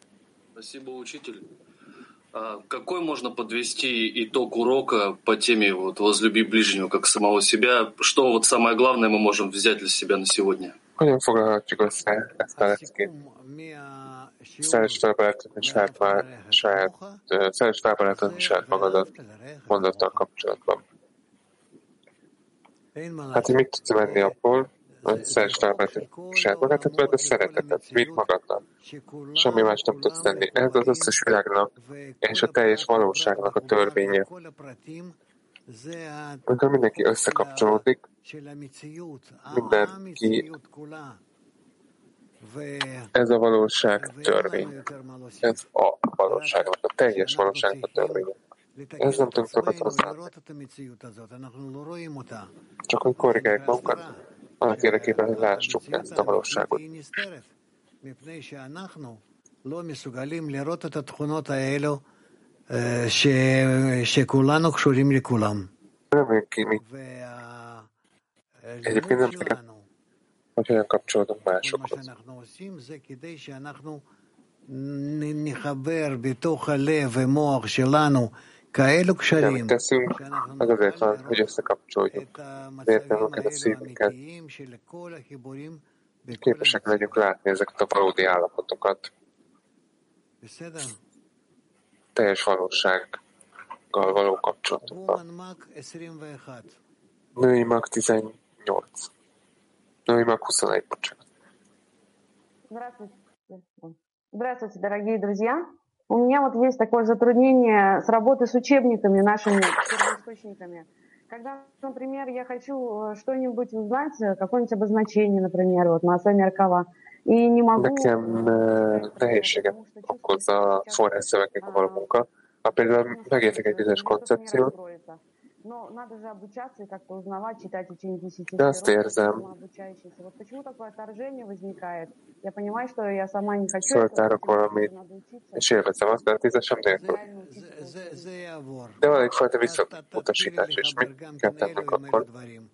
S7: Какой можно подвести итог урока по теме вот, «Возлюби ближнего как самого себя»? Что вот самое главное мы можем взять для себя на сегодня?
S2: Hogyan foglalhatjuk össze ezt a leckét? Szeres felbarátani saját, saját, szeres felbarátani saját magadat mondattal kapcsolatban. Hát, hogy mit tudsz venni abból, hogy szeres felbarátani saját magát, vedd a szeretetet, vidd magadnak. Semmi más nem tudsz tenni. Ez az összes világnak és a teljes valóságnak a törvénye. Amikor mindenki összekapcsolódik, mindenki, ez a valóság törvény. Ez a valóságnak, a teljes valóságnak a törvénye. Ez nem tudunk sokat használni. Csak hogy korrigáljuk magunkat, annak érdekében, hogy lássuk ezt a valóságot. Reméljük ki mi. Egyébként nem tudjuk, hogy hogyan kapcsolódunk másokhoz. Amit teszünk, az azért van, hogy összekapcsoljuk az értelmünket, a szívünket, és képesek legyünk látni ezeket a valódi állapotokat. Teljes valósággal való kapcsolatokban. Női mag tizennyolc. Női mag huszonegy, bocsánat.
S8: Здравствуйте, дорогие друзья. У меня вот есть такое затруднение с работой с учебниками, нашими первоисточниками. Когда, например, я хочу что-нибудь узнать, какое-нибудь обозначение, например, вот Маасeh Merkava, и не могу...
S2: Nekem nehézséget okoz a forrásszövegekkel való munka. Ha például megértek egy bizonyos koncepciót, de azt érzem, föltárok valamit, és élvezem azt, de tízesem nélkül. De van egyfajta visszautasítás, és mit kell tennünk akkor?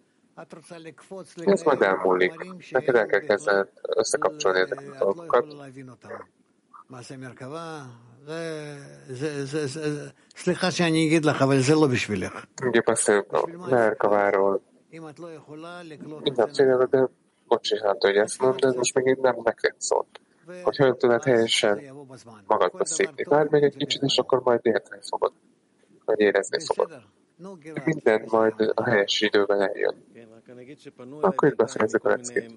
S2: Ez majd elmúlik. Neked el kell kezdened összekapcsolni ezeket a dolgokat.
S11: סליחה שאני אגיד לך, אבל זה לא בשבילך.
S2: Bocsánat, hogy ezt mondod, most meg így nem neked szólt. Hogy hogyan tudod helyesen magadba szívni. Várj meg egy kicsit, és akkor majd érteni fogod. Vagy érezni fogod. Minden majd a helyes időben eljön. Akkor itt befejezzük a leckét.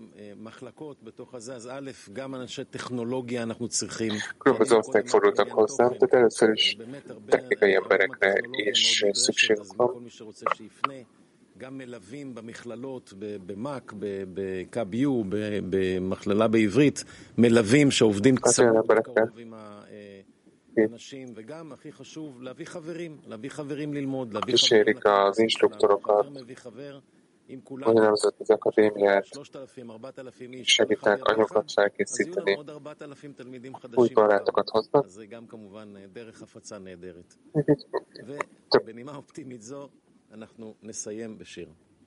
S2: Különböző osztályok fordultak hozzám, tehát először is technikai emberekre is szükségük van.
S5: גם מלווים במכללות, במק, בקביו, במכללה בעברית, מלווים שעובדים קצת קרוב עם האנשים, וגם, הכי חשוב, להביא חברים, להביא חברים ללמוד, להביא חברים לתת, מביא חבר, עם כולם, שלושת אלפים, ארבעת אלפים איש, אז יהיו עוד ארבעת אלפים תלמידים חדשים, אז זה גם כמובן דרך הפצה נהדרת. ובנימה אופטימית זו, אנחנו נסיים בשיר.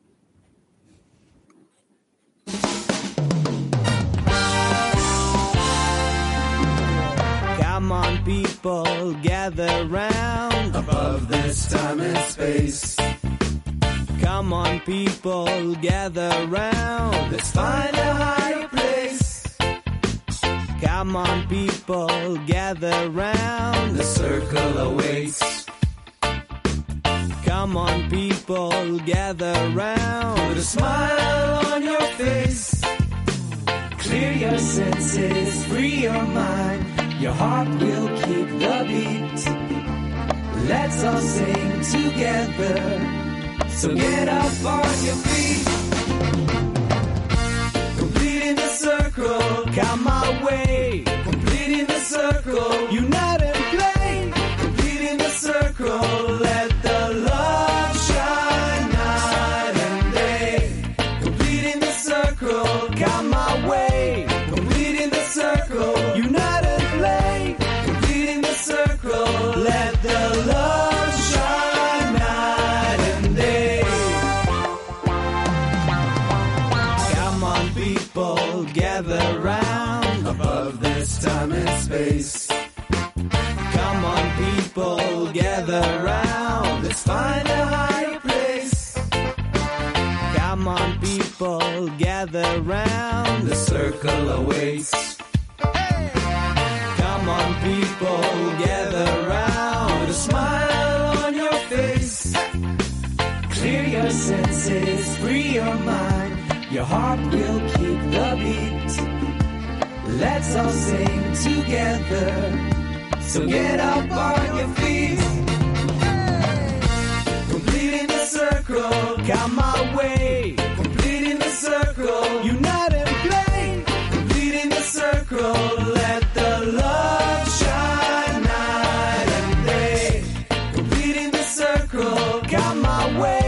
S4: Come on people, gather round above this time and space. Come on people, gather round, let's find a higher place. Come on people, gather round, the circle awaits. Come on people, gather round, with a smile on your face. Clear your senses, free your mind, your heart will keep the beat. Let's all sing together, so get up on your feet. Completing the circle, come my way. Completing the circle, unite and play. Completing the circle, let the love shine night and day. Completing the circle, come my way. Completing the circle, unite and play. Completing the circle, let the love shine night and day. Come on people, gather round above this time and space. Come on people, gather round, let's find a higher place. Come on people, gather round, the circle awaits. Come on people, gather round, with a smile on your face. Clear your senses, free your mind, your heart will keep the beat. Let's all sing together, so get up on your feet. Completing the circle, come my way. Completing the circle, unite and play. Completing the circle, let the love shine night and day. Completing the circle, come my way.